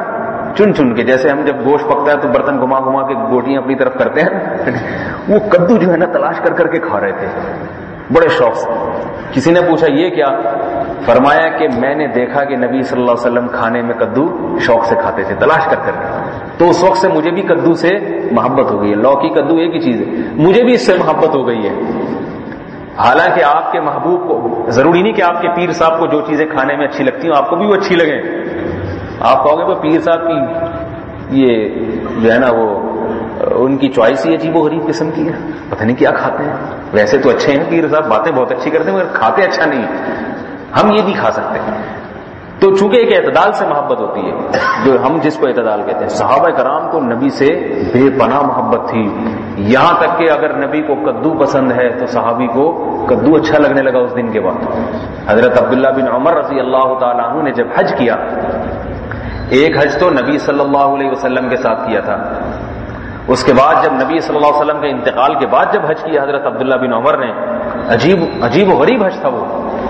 چن چن کے، جیسے ہم جب گوشت پکتا ہے تو برتن گھما گھما کے بوٹیاں اپنی طرف کرتے ہیں وہ کدو جو ہے نا تلاش کر کر کے کھا رہے تھے بڑے شوق سے۔ کسی نے پوچھا یہ کیا؟ فرمایا کہ میں نے دیکھا کہ نبی صلی اللہ علیہ وسلم کھانے میں کدو شوق سے کھاتے تھے، تلاش کر کر کے، تو اس وقت سے مجھے بھی کدو سے محبت ہو گئی ہے۔ لوکی کدو ایک ہی چیز ہے، مجھے بھی اس سے محبت ہو گئی ہے۔ حالانکہ آپ کے محبوب کو ضروری نہیں کہ آپ کے پیر صاحب کو جو چیزیں کھانے میں اچھی لگتی ہوں آپ کو بھی وہ اچھی لگیں۔ آپ کہو گے تو پیر صاحب کی یہ جو ہے نا وہ ان کی چوائس ہی عجیب و غریب قسم کی ہے، پتہ نہیں کیا کھاتے ہیں۔ ویسے تو اچھے ہیں پیر صاحب، باتیں بہت اچھی کرتے ہیں مگر کھاتے اچھا نہیں ہے۔ ہم یہ بھی کھا سکتے ہیں۔ تو چونکہ ایک اعتدال سے محبت ہوتی ہے، جو ہم جس کو اعتدال کہتے ہیں، صحابہ کرام کو نبی سے بے پناہ محبت تھی، یہاں تک کہ اگر نبی کو کدو پسند ہے تو صحابی کو کدو اچھا لگنے لگا اس دن کے بعد۔ حضرت عبداللہ بن عمر رضی اللہ تعالیٰ عنہ نے جب حج کیا، ایک حج تو نبی صلی اللہ علیہ وسلم کے ساتھ کیا تھا، اس کے بعد جب نبی صلی اللہ علیہ وسلم کے انتقال کے بعد جب حج کیا حضرت عبداللہ بن عمر نے، عجیب و غریب حج تھا وہ۔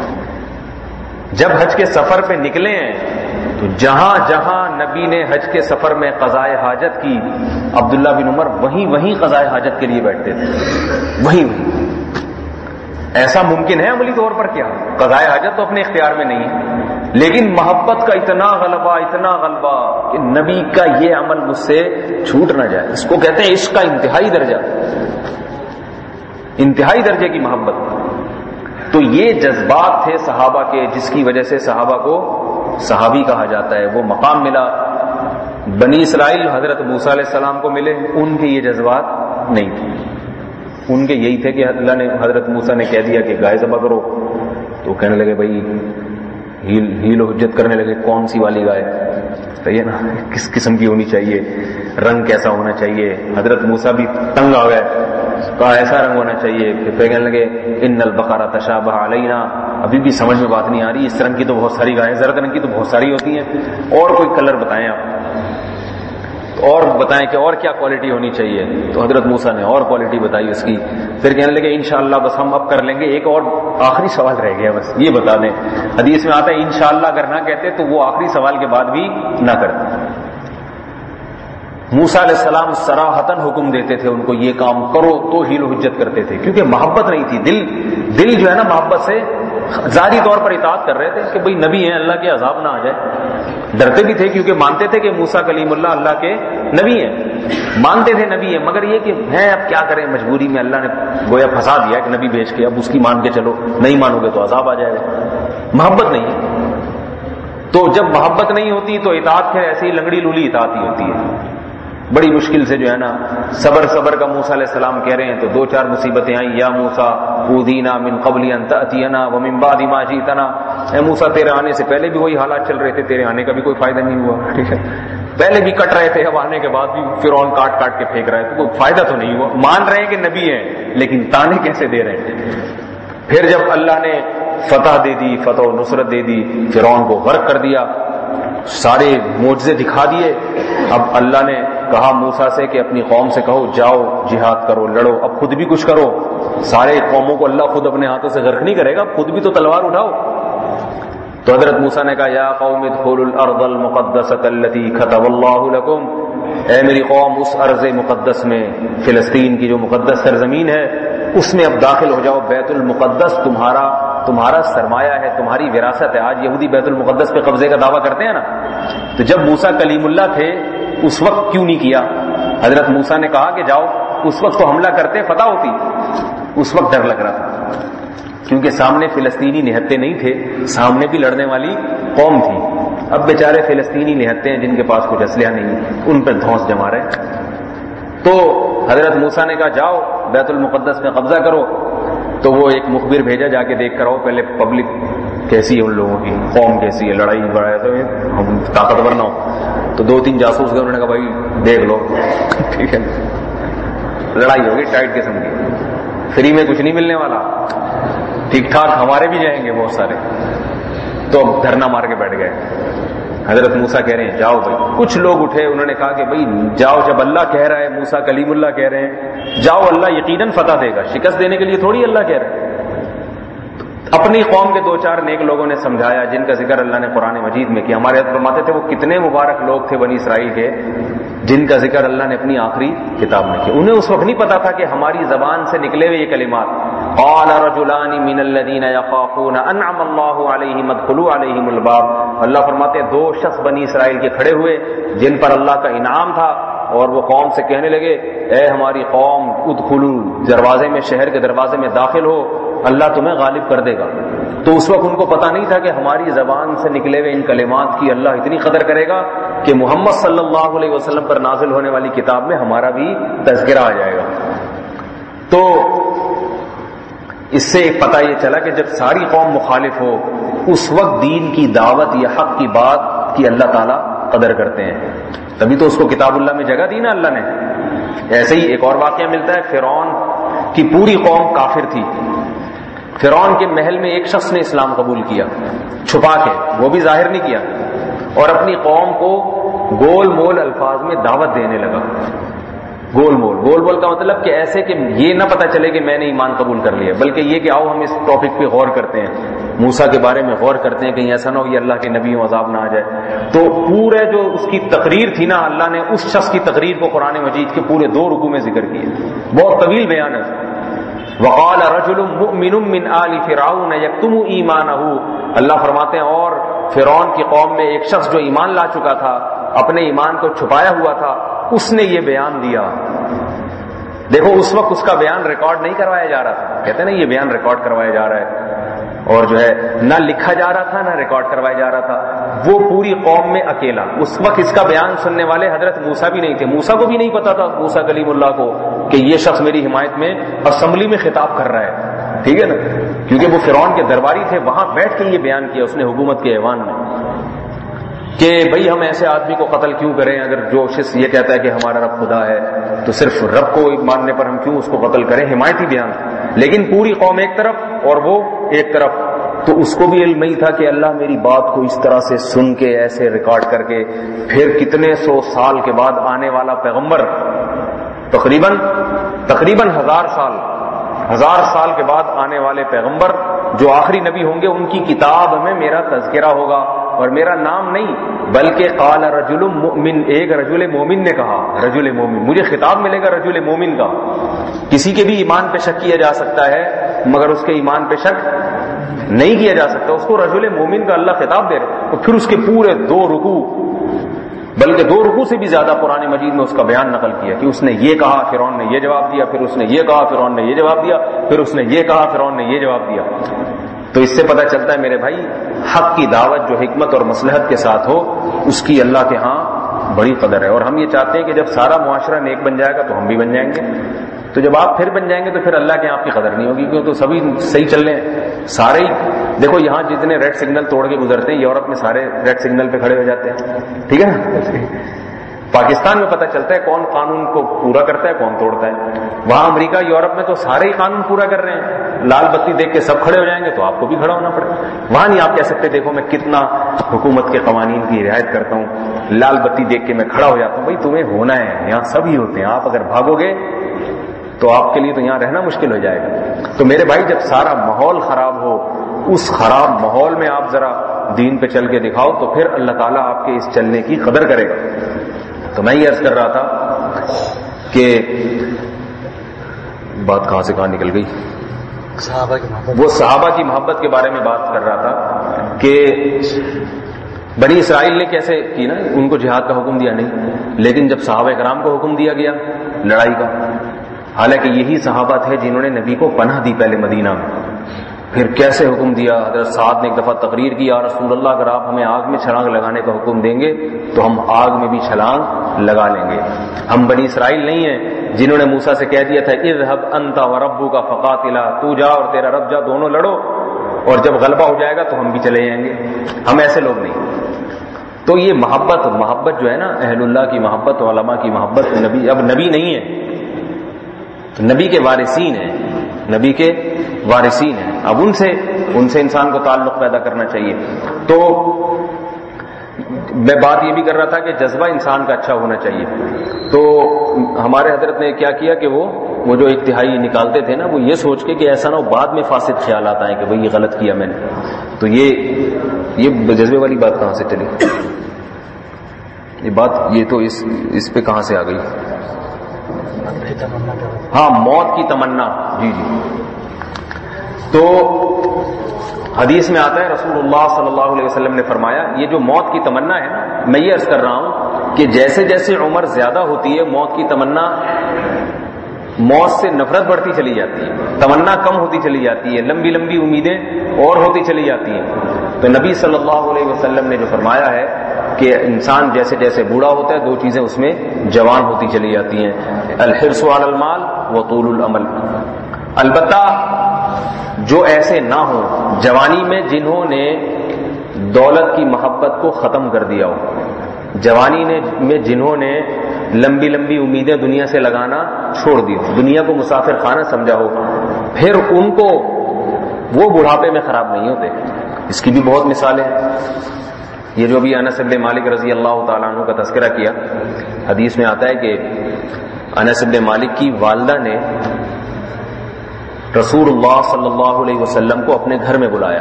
جب حج کے سفر پہ نکلے ہیں تو جہاں جہاں نبی نے حج کے سفر میں قضائے حاجت کی، عبداللہ بن عمر وہیں قضائے حاجت کے لیے بیٹھتے تھے، وہیں۔ ایسا ممکن ہے عملی طور پر؟ کیا قضائے حاجت تو اپنے اختیار میں نہیں ہے، لیکن محبت کا اتنا غلبہ کہ نبی کا یہ عمل مجھ سے چھوٹ نہ جائے، اس کو کہتے ہیں عشق کا انتہائی درجہ، انتہائی درجے کی محبت۔ تو یہ جذبات تھے صحابہ کے، جس کی وجہ سے صحابہ کو صحابی کہا جاتا ہے۔ وہ مقام ملا۔ بنی اسرائیل حضرت موسیٰ علیہ السلام کو ملے، ان کے یہ جذبات نہیں تھے، ان کے یہی تھے کہ اللہ نے حضرت موسیٰ نے کہہ دیا کہ گائے ذبح کرو، تو کہنے لگے بھائی ہیل و حجت کرنے لگے، کون سی والی گائے، صحیح ہے نا، کس قسم کی ہونی چاہیے، رنگ کیسا ہونا چاہیے۔ حضرت موسیٰ بھی تنگ آ گئے، کہا ایسا رنگ ہونا چاہیے، پھر کہنے لگے ان البقرہ تشابہ علینا، ابھی بھی سمجھ میں بات نہیں آ رہی، اس رنگ کی تو بہت ساری گائیں، زرد رنگ کی تو بہت ساری ہوتی ہیں، اور کوئی کلر بتائیں آپ، اور بتائیں کہ اور کیا کوالٹی ہونی چاہیے۔ تو حضرت موسیٰ نے اور کوالٹی بتائی اس کی، پھر کہنے لگے انشاءاللہ بس ہم اب کر لیں گے، ایک اور آخری سوال رہ گیا، بس یہ بتا دیں۔ حدیث میں آتا ہے انشاءاللہ اگر نہ کہتے تو وہ آخری سوال کے بعد بھی نہ کرتے۔ موسیٰ علیہ السلام صراحتاً حکم دیتے تھے ان کو یہ کام کرو، تو حیل و حجت کرتے تھے، کیونکہ محبت نہیں تھی، دل جو ہے نا محبت سے ظاہری طور پر اطاعت کر رہے تھے کہ بھئی نبی ہیں، اللہ کے عذاب نہ آ جائے۔ ڈرتے بھی تھے کیونکہ مانتے تھے کہ موسیٰ کلیم اللہ اللہ کے نبی ہیں، مانتے تھے نبی ہیں، مگر یہ کہ ہیں اب کیا کریں، مجبوری میں اللہ نے گویا پھنسا دیا کہ نبی بھیج کے اب اس کی مان کے چلو، نہیں مانو گے تو عذاب آ جائے گا۔ محبت نہیں ہے، تو جب محبت نہیں ہوتی تو اطاعت پھر ایسی لنگڑی لولی اطاعت ہی ہوتی ہے۔ بڑی مشکل سے جو ہے نا صبر کا موسیٰ علیہ السلام کہہ رہے ہیں تو دو چار مصیبتیں آئیں، یا موسیٰ اوذینا من قبل ان تأتینا ومن بعد ما جئتنا، اے موسیٰ تیرے آنے سے پہلے بھی وہی حالات چل رہے تھے، تیرے آنے کا بھی کوئی فائدہ نہیں ہوا، ٹھیک ہے، پہلے بھی کٹ رہے تھے، اب آنے کے بعد بھی فرعون کاٹ کاٹ کے پھینک رہا ہے، تو کوئی فائدہ تو نہیں ہوا۔ مان رہے ہیں کہ نبی ہیں لیکن تانے کیسے دے رہے ہیں۔ پھر جب اللہ نے فتح دے دی، فتح و نصرت دے دی، فرعون کو غرق کر دیا، سارے معجزے دکھا دیے، اب اللہ نے کہا موسیٰ سے کہ اپنی قوم سے کہو جاؤ جہاد کرو، لڑو، اب خود بھی کچھ کرو۔ سارے قوموں کو اللہ خود اپنے ہاتھوں سے غرق نہیں کرے گا، خود بھی تو تلوار اٹھاؤ۔ تو حضرت موسیٰ نے کہا یا قوم ادخلوا الارض المقدسۃ التي كتب اللہ لكم، اے میری قوم اس ارض مقدس میں، فلسطین کی جو مقدس سرزمین ہے اس میں اب داخل ہو جاؤ، بیت المقدس تمہارا سرمایہ ہے، تمہاری وراثت ہے۔ آج یہودی بیت المقدس پہ قبضے کا دعویٰ کرتے ہیں نا، تو جب موسیٰ کلیم اللہ تھے اس وقت کیوں نہیں کیا؟ حضرت موسیٰ نے کہا کہ جاؤ، اس وقت تو حملہ کرتے فتح ہوتی، اس وقت ڈر لگ رہا تھا کیونکہ سامنے فلسطینی نہتے نہیں تھے، سامنے بھی لڑنے والی قوم تھی۔ اب بیچارے فلسطینی نہتے ہیں جن کے پاس کچھ اسلحہ نہیں، ان پہ دھونس جما رہے۔ تو حضرت موسیٰ نے کہا جاؤ بیت المقدس میں قبضہ کرو، تو وہ ایک مخبر بھیجا جا کے دیکھ کر آؤ پہلے پبلک کیسی ہے، ان لوگوں کی قوم کیسی ہے، لڑائی بڑھائے تو ہم طاقتور نہ ہو۔ تو دو تین جاسوس گئے، انہوں نے کہا بھائی دیکھ لو، ٹھیک ہے، لڑائی ہوگی ٹائٹ قسم کی، فری میں کچھ نہیں ملنے والا، ٹھیک ٹھاک ہمارے بھی جائیں گے بہت سارے۔ تو اب دھرنا مار کے بیٹھ گئے۔ حضرت موسیٰ کہہ رہے ہیں جاؤ بھائی، کچھ لوگ اٹھے، انہوں نے کہا کہ بھائی جاؤ، جب اللہ کہہ رہا ہے، موسیٰ کلیم اللہ کہہ رہے ہیں جاؤ، اللہ یقیناً فتح دے گا، شکست دینے کے لیے تھوڑی اللہ کہہ رہے ہیں۔ اپنی قوم کے 2-4 نیک لوگوں نے سمجھایا، جن کا ذکر اللہ نے قرآن مجید میں کیا. ہمارے حضرت فرماتے تھے وہ کتنے مبارک لوگ تھے بنی اسرائیل کے جن کا ذکر اللہ نے اپنی آخری کتاب میں کیا. انہیں اس وقت نہیں پتا تھا کہ ہماری زبان سے نکلے ہوئے یہ کلمات قال رجلان من الذين يخافون انعم الله عليهم ادخلوا عليهم الباب. اللہ فرماتے ہیں 2 شخص بنی اسرائیل کے کھڑے ہوئے جن پر اللہ کا انعام تھا، اور وہ قوم سے کہنے لگے اے ہماری قوم ادخلوا، دروازے میں، شہر کے دروازے میں داخل ہو، اللہ تمہیں غالب کر دے گا. تو اس وقت ان کو پتا نہیں تھا کہ ہماری زبان سے نکلے ہوئے ان کلمات کی اللہ اتنی قدر کرے گا کہ محمد صلی اللہ علیہ وسلم پر نازل ہونے والی کتاب میں ہمارا بھی تذکرہ آ جائے گا. تو اس سے ایک پتہ یہ چلا کہ جب ساری قوم مخالف ہو اس وقت دین کی دعوت یا حق کی بات کی اللہ تعالیٰ قدر کرتے ہیں. تبھی تو اس کو کتاب اللہ میں جگہ دی نا اللہ نے. ایسے ہی ایک اور واقعہ ملتا ہے، فرعون کی پوری قوم کافر تھی. فرعون کے محل میں ایک شخص نے اسلام قبول کیا چھپا کے، وہ بھی ظاہر نہیں کیا، اور اپنی قوم کو گول مول الفاظ میں دعوت دینے لگا. گول مول کا مطلب کہ ایسے کہ یہ نہ پتہ چلے کہ میں نے ایمان قبول کر لیا، بلکہ یہ کہ آؤ ہم اس ٹاپک پہ غور کرتے ہیں، موسیٰ کے بارے میں غور کرتے ہیں، کہیں ایسا نہ ہو یہ اللہ کے نبیوں عذاب نہ آ جائے. تو پورے جو اس کی تقریر تھی نا، اللہ نے اس شخص کی تقریر کو قرآن مجید کے پورے 2 رکوع میں ذکر کیے. بہت طویل بیان ہے. وقال رجل مؤمن من آل فرعون یکتم ایمانہ، اللہ فرماتے ہیں اور فرعون کی قوم میں ایک شخص جو ایمان لا چکا تھا، اپنے ایمان کو چھپایا ہوا تھا، اس نے یہ بیان دیا. دیکھو اس وقت اس کا بیان ریکارڈ نہیں کروایا جا رہا تھا، کہتے ہیں نا یہ بیان ریکارڈ کروایا جا رہا ہے، اور جو ہے نہ لکھا جا رہا تھا نہ ریکارڈ کروایا جا رہا تھا. وہ پوری قوم میں اکیلا. اس وقت اس کا بیان سننے والے حضرت موسیٰ بھی نہیں تھے. موسیٰ کو بھی نہیں پتا تھا، موسیٰ کلیم اللہ کو، کہ یہ شخص میری حمایت میں اسمبلی میں خطاب کر رہا ہے. ٹھیک ہے نا، کیونکہ وہ فرعون کے درباری تھے، وہاں بیٹھ کے یہ بیان کیا اس نے حکومت کے ایوان میں کہ بھئی ہم ایسے آدمی کو قتل کیوں کریں؟ اگر جو شخص یہ کہتا ہے کہ ہمارا رب خدا ہے تو صرف رب کو ماننے پر ہم کیوں اس کو قتل کریں؟ حمایتی بیان. لیکن پوری قوم ایک طرف اور وہ ایک طرف. تو اس کو بھی علم نہیں تھا کہ اللہ میری بات کو اس طرح سے سن کے ایسے ریکارڈ کر کے پھر کتنے 100 سال کے بعد آنے والا پیغمبر، تقریباً 1000 سال کے بعد آنے والے پیغمبر جو آخری نبی ہوں گے، ان کی کتاب میں میرا تذکرہ ہوگا، اور میرا نام نہیں بلکہ قال رجل مؤمن، ایک رجل مومن نے کہا. رجل مومن، مجھے خطاب ملے گا رجل مومن کا. کسی کے بھی ایمان پہ شک کیا جا سکتا ہے مگر اس کے ایمان پہ شک نہیں کیا جا سکتا. اس کو رجل مومن کا اللہ خطاب دے رہے. تو پھر اس کے پورے 2 رکوع، بلکہ 2 رکوع سے بھی زیادہ قرآن مجید میں اس کا بیان نقل کیا کہ اس نے یہ کہا، فرعون نے یہ جواب دیا، پھر اس نے یہ کہا، فرعون نے یہ جواب دیا، پھر اس نے یہ کہا، فرعون نے یہ جواب دیا. تو اس سے پتہ چلتا ہے میرے بھائی، حق کی دعوت جو حکمت اور مصلحت کے ساتھ ہو اس کی اللہ کے ہاں بڑی قدر ہے. اور ہم یہ چاہتے ہیں کہ جب سارا معاشرہ نیک بن جائے گا تو ہم بھی بن جائیں گے. تو جب آپ پھر بن جائیں گے تو پھر اللہ کے آپ کی قدر نہیں ہوگی، کیوں تو سبھی صحیح چل رہے ہیں سارے ہی. دیکھو یہاں جتنے ریڈ سگنل توڑ کے گزرتے ہیں، یورپ میں سارے ریڈ سگنل پہ کھڑے ہو جاتے ہیں. ٹھیک ہے نا. پاکستان میں پتہ چلتا ہے کون قانون کو پورا کرتا ہے کون توڑتا ہے. وہاں امریکہ یورپ میں تو سارے ہی قانون پورا کر رہے ہیں. لال بتی دیکھ کے سب کھڑے ہو جائیں گے تو آپ کو بھی کھڑا ہونا پڑے. وہاں نہیں آپ کہہ سکتے دیکھو میں کتنا حکومت کے قوانین کی رعایت کرتا ہوں، لال بتی دیکھ کے میں کھڑا ہو جاتا ہوں. بھائی تمہیں ہونا ہے، یہاں سب ہی ہوتے ہیں. آپ اگر بھاگو گے تو آپ کے لیے تو یہاں رہنا مشکل ہو جائے گا. تو میرے بھائی جب سارا ماحول خراب ہو، اس خراب ماحول میں آپ ذرا دین پہ چل کے دکھاؤ تو پھر اللہ تعالیٰ آپ کے اس چلنے کی قدر کرے گا. تو میں یہ عرض کر رہا تھا کہ بات کہاں سے کہاں نکل گئی، وہ صحابہ کی محبت کے بارے میں بات کر رہا تھا کہ بنی اسرائیل نے کیسے کی نا، ان کو جہاد کا حکم دیا نہیں، لیکن جب صحابہ کرام کو حکم دیا گیا لڑائی کا، حالانکہ یہی صحابہ تھے جنہوں نے نبی کو پناہ دی پہلے مدینہ میں، پھر کیسے حکم دیا. حضرت سعد نے ایک دفعہ تقریر کی، یا رسول اللہ اگر آپ ہمیں آگ میں چھلانگ لگانے کا حکم دیں گے تو ہم آگ میں بھی چھلانگ لگا لیں گے. ہم بنی اسرائیل نہیں ہیں جنہوں نے موسیٰ سے کہہ دیا تھا اذهب انت وربک فقاتلا، تو جا اور تیرا رب جا، دونوں لڑو، اور جب غلبہ ہو جائے گا تو ہم بھی چلے جائیں گے. ہم ایسے لوگ نہیں. تو یہ محبت جو ہے نا، اہل اللہ کی محبت، علماء کی محبت، نبی اب نبی نہیں ہے تو نبی کے وارثین ہیں، نبی کے وارثین ہیں. اب ان سے انسان کو تعلق پیدا کرنا چاہیے. تو میں بات یہ بھی کر رہا تھا کہ جذبہ انسان کا اچھا ہونا چاہیے. تو ہمارے حضرت نے کیا کیا کہ وہ وہ جو انتہائی نکالتے تھے نا، وہ یہ سوچ کے کہ ایسا نہ ہو بعد میں فاسد خیالات آئیں کہ بھئی یہ غلط کیا میں نے. تو یہ جذبے والی بات کہاں سے چلی؟ یہ بات یہ تو اس پہ کہاں سے آ گئی؟ ہاں، موت کی تمنا. جی جی. تو حدیث میں آتا ہے رسول اللہ صلی اللہ علیہ وسلم نے فرمایا یہ جو موت کی تمنا ہے، میں یہ عرض کر رہا ہوں کہ جیسے جیسے عمر زیادہ ہوتی ہے موت کی تمنا، موت سے نفرت بڑھتی چلی جاتی ہے، تمنا کم ہوتی چلی جاتی ہے، لمبی لمبی امیدیں اور ہوتی چلی جاتی ہیں. تو نبی صلی اللہ علیہ وسلم نے جو فرمایا ہے کہ انسان جیسے جیسے بوڑھا ہوتا ہے دو چیزیں اس میں جوان ہوتی چلی جاتی ہیں، الحرص علی المال و طول العمل. البتہ جو ایسے نہ ہوں جوانی میں جنہوں نے دولت کی محبت کو ختم کر دیا ہو، جوانی میں جنہوں نے لمبی لمبی امیدیں دنیا سے لگانا چھوڑ دی ہو، دنیا کو مسافر خانہ سمجھا ہو، پھر ان کو وہ بڑھاپے میں خراب نہیں ہوتے. اس کی بھی بہت مثالیں ہیں. یہ جو بھی انس بن مالک رضی اللہ تعالیٰ عنہ کا تذکرہ کیا، حدیث میں آتا ہے کہ انس بن مالک کی والدہ نے رسول اللہ صلی اللہ علیہ وسلم کو اپنے گھر میں بلایا،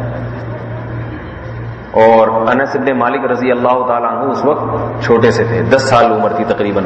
اور انس بن مالک رضی اللہ تعالیٰ عنہ اس وقت چھوٹے سے تھے، 10 سال عمر تھی تقریباً.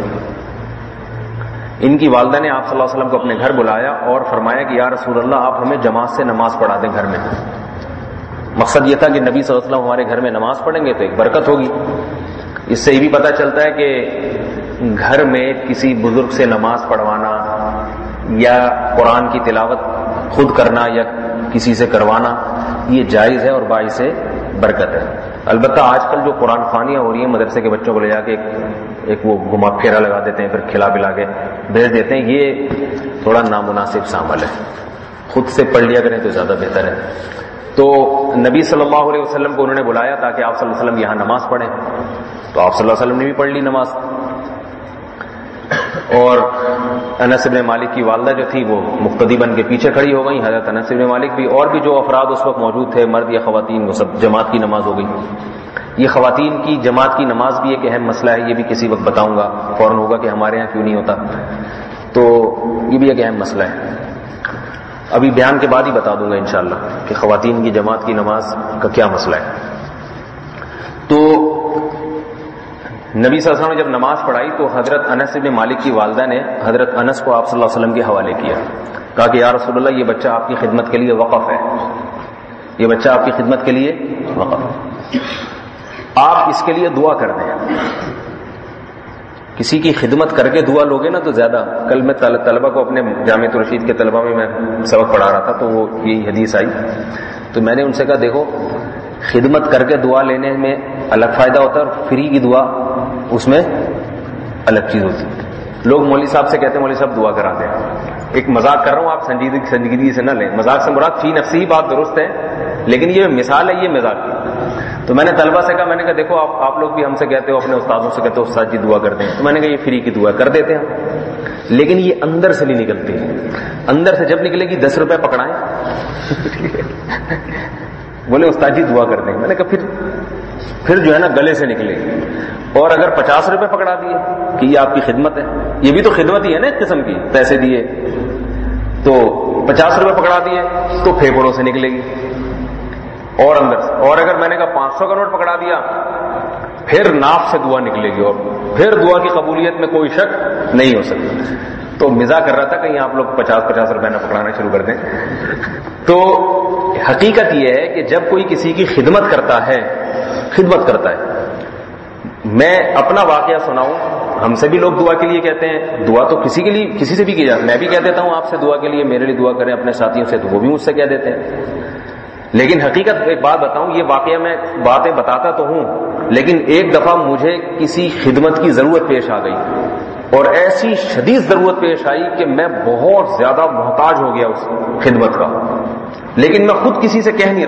ان کی والدہ نے آپ صلی اللہ علیہ وسلم کو اپنے گھر بلایا اور فرمایا کہ یا رسول اللہ آپ ہمیں جماعت سے نماز پڑھا دیں گھر میں. مقصد یہ تھا کہ نبی صلی اللہ علیہ وسلم ہمارے گھر میں نماز پڑھیں گے تو ایک برکت ہوگی. اس سے یہ بھی پتہ چلتا ہے کہ گھر میں کسی بزرگ سے نماز پڑھوانا یا قرآن کی تلاوت خود کرنا یا کسی سے کروانا یہ جائز ہے اور باعث برکت ہے. البتہ آج کل جو قرآن خوانیاں ہو رہی ہیں مدرسے کے بچوں کو لے جا کے ایک وہ گھما پھیرا لگا دیتے ہیں، پھر کھلا پلا کے بھیج دیتے ہیں، یہ تھوڑا نامناسب سا عمل ہے. خود سے پڑھ لیا کریں تو زیادہ بہتر ہے. تو نبی صلی اللہ علیہ وسلم کو انہوں نے بلایا تاکہ آپ صلی اللہ علیہ وسلم یہاں نماز پڑھیں، تو آپ صلی اللہ علیہ وسلم نے بھی پڑھ لی نماز. اور انس بن مالک کی والدہ جو تھی وہ مقتدی بن کے پیچھے کھڑی ہو گئی، حضرت انس بن مالک بھی، اور بھی جو افراد اس وقت موجود تھے مرد یا خواتین، وہ سب جماعت کی نماز ہو گئی. یہ خواتین کی جماعت کی نماز بھی ایک اہم مسئلہ ہے، یہ بھی کسی وقت بتاؤں گا، فوراً ہوگا کہ ہمارے یہاں کیوں نہیں ہوتا، تو یہ بھی ایک اہم مسئلہ ہے. ابھی بیان کے بعد ہی بتا دوں گا انشاءاللہ کہ خواتین کی جماعت کی نماز کا کیا مسئلہ ہے. تو نبی صلی اللہ علیہ وسلم نے جب نماز پڑھائی تو حضرت انس بن مالک کی والدہ نے حضرت انس کو آپ صلی اللہ علیہ وسلم کے حوالے کیا، کہا کہ یا رسول اللہ یہ بچہ آپ کی خدمت کے لیے وقف ہے، یہ بچہ آپ کی خدمت کے لیے وقف ہے، آپ اس کے لیے دعا کر دیں. کسی کی خدمت کر کے دعا لوگے نا تو زیادہ. کل میں طلبہ کو اپنے جامعۃ الرشید کے طلبہ میں سبق پڑھا رہا تھا تو وہ یہی حدیث آئی، تو میں نے ان سے کہا دیکھو خدمت کر کے دعا لینے میں الگ فائدہ ہوتا ہے اور فری کی دعا اس میں الگ چیز ہوتی ہے. لوگ مولوی صاحب سے کہتے ہیں مولوی صاحب دعا کرا دیں. ایک مذاق کر رہا ہوں، آپ سنجیدگی سے نہ لیں، مذاق سے مراد فی نفسی ہی بات درست ہے، لیکن یہ مثال ہے، یہ مذاق کی. تو میں نے طلبہ سے کہا، میں نے کہا دیکھو آپ لوگ بھی ہم سے کہتے ہو، اپنے استادوں سے کہتے ہو استاد جی دعا کر دیں، تو میں نے کہا یہ فری کی دعا کر دیتے ہیں، لیکن یہ اندر سے نہیں نکلتی. اندر سے جب نکلے گی 10 روپے پکڑائیں بولے استاد جی دعا کر دیں. میں نے کہا پھر جو ہے نا گلے سے نکلے گی. اور اگر 50 روپے پکڑا دیے کہ یہ آپ کی خدمت ہے، یہ بھی تو خدمت ہی ہے نا ایک قسم کی، پیسے دیے تو 50 روپے پکڑا دیے تو پھیپڑوں سے نکلے گی اور اندر سے. اور اگر میں نے کہا 500 کا نوٹ پکڑا دیا پھر ناف سے دعا نکلے گی اور پھر دعا کی قبولیت میں کوئی شک نہیں ہو سکتا. تو مزاح کر رہا تھا کہیں آپ لوگ 50 روپے نہ پکڑانا شروع کر دیں. تو حقیقت یہ ہے کہ جب کوئی کسی کی خدمت کرتا ہے، میں اپنا واقعہ سناؤں، ہم سے بھی لوگ دعا کے لیے کہتے ہیں، دعا تو کسی سے بھی کی جاتی ہے، میں بھی کہہ دیتا ہوں آپ سے دعا کے لیے، میرے لیے دعا کریں اپنے ساتھیوں سے، تو وہ بھی مجھ سے کہہ دیتے ہیں. لیکن حقیقت ایک بات بتاؤں، یہ واقعہ میں باتیں بتاتا تو ہوں، لیکن ایک دفعہ مجھے کسی خدمت کی ضرورت پیش آ گئی اور ایسی شدید ضرورت پیش آئی کہ میں بہت زیادہ محتاج ہو گیا اس خدمت کا، لیکن میں خود کسی سے کہہ نہیں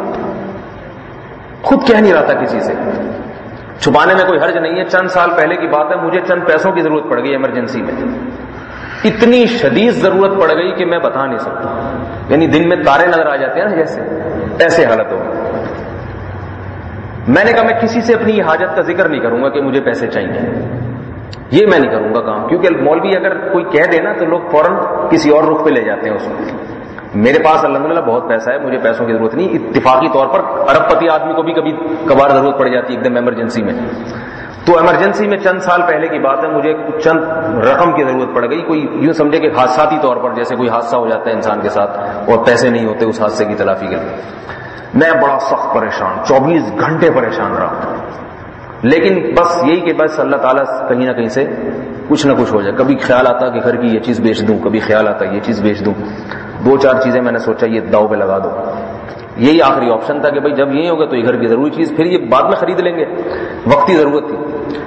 رہا تھا کسی سے. چھپانے میں کوئی حرج نہیں ہے. چند سال پہلے کی بات ہے، مجھے چند پیسوں کی ضرورت پڑ گئی ایمرجنسی میں، اتنی شدید ضرورت پڑ گئی کہ میں بتا نہیں سکتا، یعنی دن میں تارے نظر آ جاتے ہیں نا جیسے، ایسے حالت ہو. میں نے کہا میں کسی سے اپنی حاجت کا ذکر نہیں کروں گا کہ مجھے پیسے چاہیے. یہ میں نہیں کروں گا کام، کیونکہ مولوی اگر کوئی کہہ دے نا تو لوگ فوراً کسی اور رخ پہ لے جاتے ہیں اس کو۔ میرے پاس الحمدللہ بہت پیسہ ہے، مجھے پیسوں کی ضرورت نہیں، اتفاقی طور پر ارب پتی آدمی کو بھی کبھی کبھار ضرورت پڑ جاتی ہے ایک دم ایمرجنسی میں۔ تو ایمرجنسی میں چند سال پہلے کی بات ہے، مجھے چند رقم کی ضرورت پڑ گئی، کوئی یوں سمجھے کہ حادثاتی طور پر، جیسے کوئی حادثہ ہو جاتا ہے انسان کے ساتھ اور پیسے نہیں ہوتے اس حادثے کی تلافی کے لیے۔ میں بڑا سخت پریشان، 24 گھنٹے پریشان رہا، لیکن بس یہی کہ بس اللہ تعالیٰ کہیں نہ کہیں سے کچھ نہ کچھ ہو جائے۔ کبھی خیال آتا کہ گھر کی یہ چیز بیچ دوں، کبھی خیال آتا یہ چیز بیچ دوں، 2-4 چیزیں میں نے سوچا یہ داؤ پہ لگا دو، یہی آخری آپشن تھا کہ بھائی جب یہ ہوگا تو یہ گھر کی ضروری چیز، پھر یہ بعد میں خرید لیں گے، وقتی ضرورت تھی۔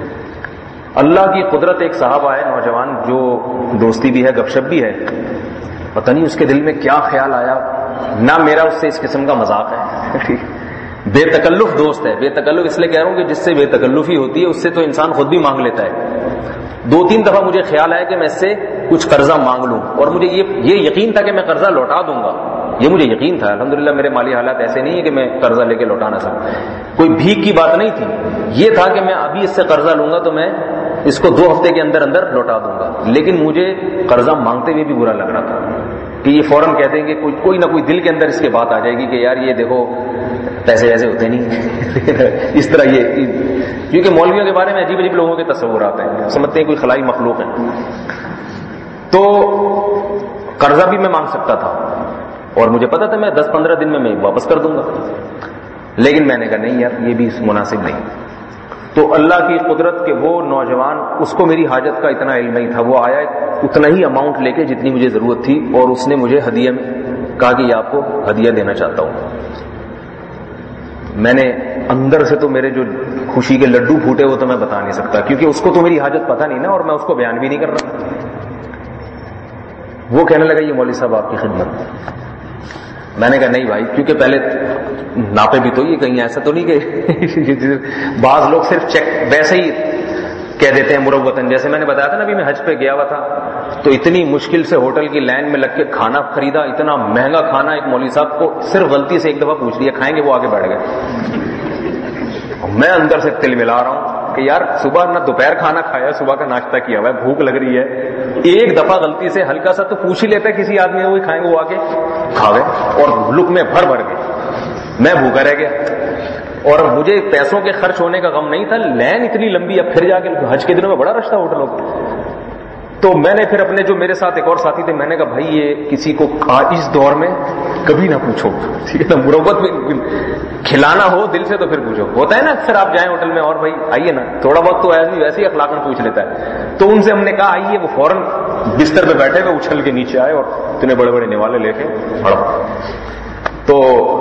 اللہ کی قدرت، ایک صاحب آئے نوجوان جو دوستی بھی ہے گپ شپ بھی ہے، پتہ نہیں اس کے دل میں کیا خیال آیا، نہ میرا اس سے اس قسم کا مذاق ہے، بے تکلف دوست ہے۔ بے تکلف اس لیے کہہ رہا ہوں کہ جس سے بے تکلفی ہوتی ہے اس سے تو انسان خود بھی مانگ لیتا ہے۔ 2-3 دفعہ مجھے خیال آیا کہ میں اس سے کچھ قرضہ مانگ لوں، اور مجھے یہ یقین تھا کہ میں قرضہ لوٹا دوں گا، یہ مجھے یقین تھا۔ الحمدللہ میرے مالی حالات ایسے نہیں ہے کہ میں قرضہ لے کے لوٹا نہ سکوں، کوئی بھیک کی بات نہیں تھی، یہ تھا کہ میں ابھی اس سے قرضہ لوں گا تو میں اس کو 2 ہفتے کے اندر اندر لوٹا دوں گا۔ لیکن مجھے قرضہ مانگتے ہوئے بھی برا لگ رہا تھا کہ یہ فوراً کہہ دیں گے، کوئی نہ کوئی دل کے اندر اس کے بات آ جائے گی کہ یار یہ دیکھو پیسے ایسے ہوتے نہیں اس طرح، یہ کیونکہ مولویوں کے بارے میں عجیب عجیب لوگوں کے تصورات ہیں، سمجھتے ہیں کوئی خلائی مخلوق ہے۔ تو قرضہ بھی میں مانگ سکتا تھا اور مجھے پتا تھا میں 10-15 دن میں واپس کر دوں گا، لیکن میں نے کہا نہیں یار یہ بھی مناسب نہیں۔ تو اللہ کی قدرت کہ وہ نوجوان، اس کو میری حاجت کا اتنا علم نہیں تھا، وہ آیا اتنا ہی اماؤنٹ لے کے جتنی مجھے ضرورت تھی، اور اس نے مجھے ہدیہ میں کہا کہ یہ آپ کو ہدیہ دینا چاہتا ہوں۔ میں نے اندر سے تو میرے جو خوشی کے لڈو پھوٹے وہ تو میں بتا نہیں سکتا، کیونکہ اس کو تو میری حاجت پتہ نہیں نا، اور میں اس کو بیان بھی نہیں کر رہا۔ وہ کہنے لگا یہ مولوی صاحب آپ کی خدمت۔ میں نے کہا نہیں بھائی، کیونکہ پہلے ناپے بھی تو یہ کہیں ایسا تو نہیں کہ بعض لوگ صرف چیک ویسے ہی کہہ دیتے ہیں مروتاً، جیسے میں نے بتایا تھا نا ابھی میں حج پہ گیا ہوا تھا تو اتنی مشکل سے ہوٹل کی لائن میں لگ کے کھانا خریدا، اتنا مہنگا کھانا، ایک مولوی صاحب کو صرف غلطی سے ایک دفعہ پوچھ لیا کھائیں گے، وہ آگے بیٹھ گئے۔ میں اندر سے تل ملا رہا ہوں کہ یار صبح نہ دوپہر کھانا کھایا، صبح کا ناشتہ کیا ہوا ہے، بھوک لگ رہی ہے، ایک دفعہ غلطی سے ہلکا سا تو پوچھ ہی لیتا ہے کسی آدمی کو کھائیں گے، وہ آ کے کھا گئے اور لک میں بھر بھر گئے، میں بھوکا رہ گیا۔ اور مجھے پیسوں کے خرچ ہونے کا غم نہیں تھا، لین اتنی لمبی، اب پھر جا کے حج کے دنوں میں بڑا رش تھا ہوٹلوں کو۔ تو میں نے پھر اپنے جو میرے ساتھ ایک اور ساتھی تھے، میں نے کہا بھائی یہ کسی کو اس دور میں کبھی نہ پوچھو، ٹھیک ہے نا، مروت میں کھلانا ہو دل سے تو پھر پوچھو۔ ہوتا ہے نا اکثر آپ جائیں ہوٹل میں اور بھائی آئیے نا، تھوڑا بہت تو ویسے ہی اخلاقاً پوچھ لیتا ہے۔ تو ان سے ہم نے کہا آئیے، وہ فوراً بستر پہ بیٹھے ہوئے اچھل کے نیچے آئے اور اتنے بڑے بڑے نوالے لے کے تو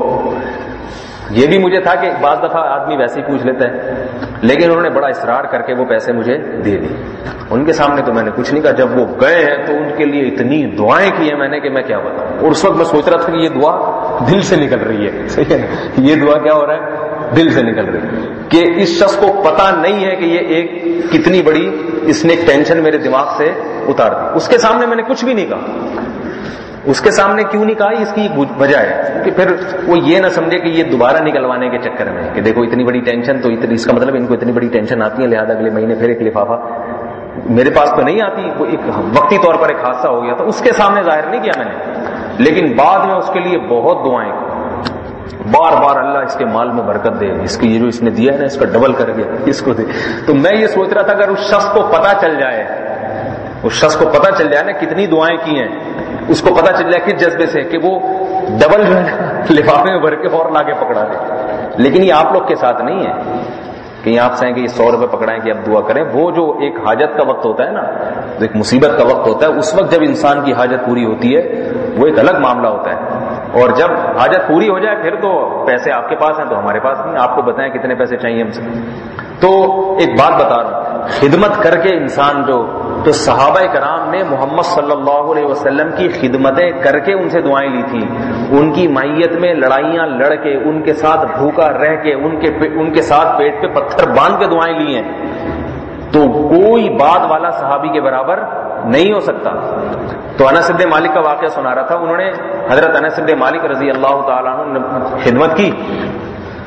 یہ بھی مجھے تھا کہ بعض دفعہ آدمی ویسے ہی پوچھ لیتا ہے، لیکن انہوں نے بڑا اصرار کر کے وہ پیسے مجھے دے دی۔ ان کے سامنے تو میں نے کچھ نہیں کہا، جب وہ گئے ہیں تو ان کے لیے اتنی دعائیں کی ہیں میں نے کہ میں کیا بتاؤں۔ اور اس وقت میں سوچ رہا تھا کہ یہ دعا دل سے نکل رہی ہے، صحیح ہے نا، یہ دعا کیا ہو رہا ہے، دل سے نکل رہی ہے، کہ اس شخص کو پتا نہیں ہے کہ یہ ایک کتنی بڑی اس نے ٹینشن میرے دماغ سے اتار دی۔ اس کے سامنے میں نے کچھ بھی نہیں کہا۔ اس کے سامنے کیوں نہیں کہا، اس کی وجہ ہے کہ پھر وہ یہ نہ سمجھے کہ یہ دوبارہ نکلوانے کے چکر میں کہ دیکھو اتنی بڑی ٹینشن، تو اس کا مطلب ان کو اتنی بڑی ٹینشن آتی ہے، لہذا اگلے مہینے پھر ایک لفافہ میرے پاس تو نہیں آتی۔ وہ ایک وقتی طور پر ایک حادثہ ہو گیا تھا، اس کے سامنے ظاہر نہیں کیا میں نے، لیکن بعد میں اس کے لیے بہت دعائیں کی، بار بار اللہ اس کے مال میں برکت دے، اس کی یہ جو اس نے دیا ہے نا اس کا ڈبل کر کے اس کو دے۔ تو میں یہ سوچ رہا تھا اگر اس شخص کو پتا چل جائے، اس شخص کو پتا چل جائے نا کتنی دعائیں کی ہیں، اس کو پتا چل جائے کس جذبے سے کہ وہ ڈبل جو ہے لفافے میں بھر کے اور لا کے پکڑا دے۔ لیکن یہ آپ لوگ کے ساتھ نہیں ہے کہ آپ سے کہ یہ 100 روپے پکڑائیں کہ اب دعا کریں۔ وہ جو ایک حاجت کا وقت ہوتا ہے نا، جو ایک مصیبت کا وقت ہوتا ہے، اس وقت جب انسان کی حاجت پوری ہوتی ہے وہ ایک الگ معاملہ ہوتا ہے، اور جب حاجت پوری ہو جائے پھر تو پیسے آپ کے پاس ہیں تو ہمارے پاس نہیں۔ آپ کو بتائیں کتنے پیسے چاہیے ہم سے۔ تو ایک بات بتا رہا ہوں، خدمت کر کے انسان تو صحابہ کرام نے محمد صلی اللہ علیہ وسلم کی خدمتیں کر کے ان سے دعائیں لی تھی، ان کی معیت میں لڑائیاں لڑ کے، ان کے ساتھ بھوکا رہ کے، ان کے ساتھ پیٹ پہ پتھر باندھ کے دعائیں لی ہیں، تو کوئی بعد والا صحابی کے برابر نہیں ہو سکتا۔ تو انس بن مالک کا واقعہ سنا رہا تھا، انہوں نے حضرت انس بن مالک رضی اللہ تعالیٰ عنہ نے خدمت کی،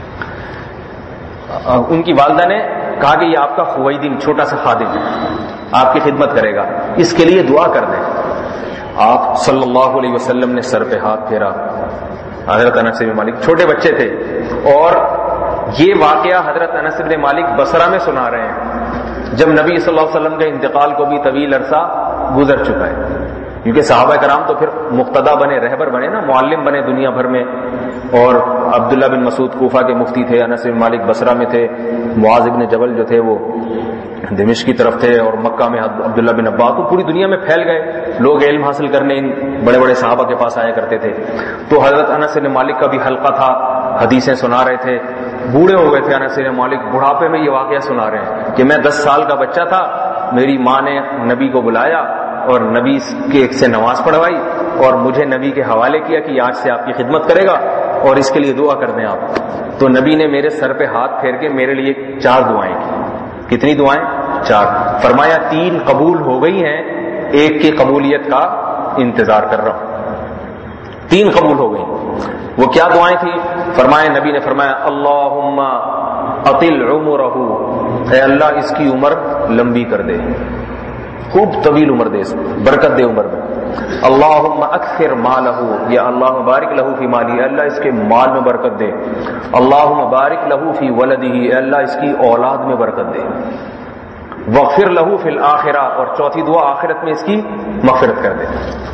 ان کی والدہ نے کہا کہ یہ آپ کا خویدین چھوٹا سا خادم ہے، آپ کی خدمت کرے گا، اس کے لیے دعا کر دیں۔ آپ صلی اللہ علیہ وسلم نے سر پہ ہاتھ پھیرا، حضرت انس بن مالک چھوٹے بچے تھے، اور یہ واقعہ حضرت انس بن مالک بصرہ میں سنا رہے ہیں جب نبی صلی اللہ علیہ وسلم کے انتقال کو بھی طویل عرصہ گزر چکا ہے، کیونکہ صحابہ کرام تو پھر مقتدا بنے، رہبر بنے نا، معلم بنے دنیا بھر میں، اور عبداللہ بن مسعود کوفہ کے مفتی تھے، انس بن مالک بصرہ میں تھے، معاذ بن جبل جو تھے وہ دمشق کی طرف تھے، اور مکہ میں عبداللہ بن عباس، تو پوری دنیا میں پھیل گئے لوگ، علم حاصل کرنے ان بڑے بڑے صحابہ کے پاس آیا کرتے تھے۔ تو حضرت انس بن مالک کا بھی حلقہ تھا، حدیثیں سنا رہے تھے، بوڑھے ہو گئے تھے انس بن مالک، بڑھاپے میں یہ واقعہ سنا رہے ہیں کہ میں 10 سال کا بچہ تھا، میری ماں نے نبی کو بلایا اور نبی کے سے نماز پڑھوائی اور مجھے نبی کے حوالے کیا کہ آج سے آپ کی خدمت کرے گا اور اس کے لیے دعا کر دیں آپ۔ تو نبی نے میرے سر پہ ہاتھ پھیر کے میرے لیے 4 دعائیں کی۔ کتنی دعائیں؟ 4۔ فرمایا 3 قبول ہو گئی ہیں، ایک کی قبولیت کا انتظار کر رہا ہوں۔ 3 قبول ہو گئی۔ وہ کیا دعائیں تھیں؟ فرمایا، نبی نے فرمایا اللہم اطل عمرہ، اے اللہ اس کی عمر لمبی کر دے، خوب طویل عمر دے، برکت دے عمر میں۔ اللہم اکثر مالہ، یا اللہ بارک لہ فی مالی، اے اللہ اس کے مال میں برکت دے۔ اللہم بارک لہ فی ولدہ، اے اللہ اس کی اولاد میں برکت دے۔ واغفر لہ فی الآخرہ، اور چوتھی دعا آخرت میں اس کی مغفرت کر دے۔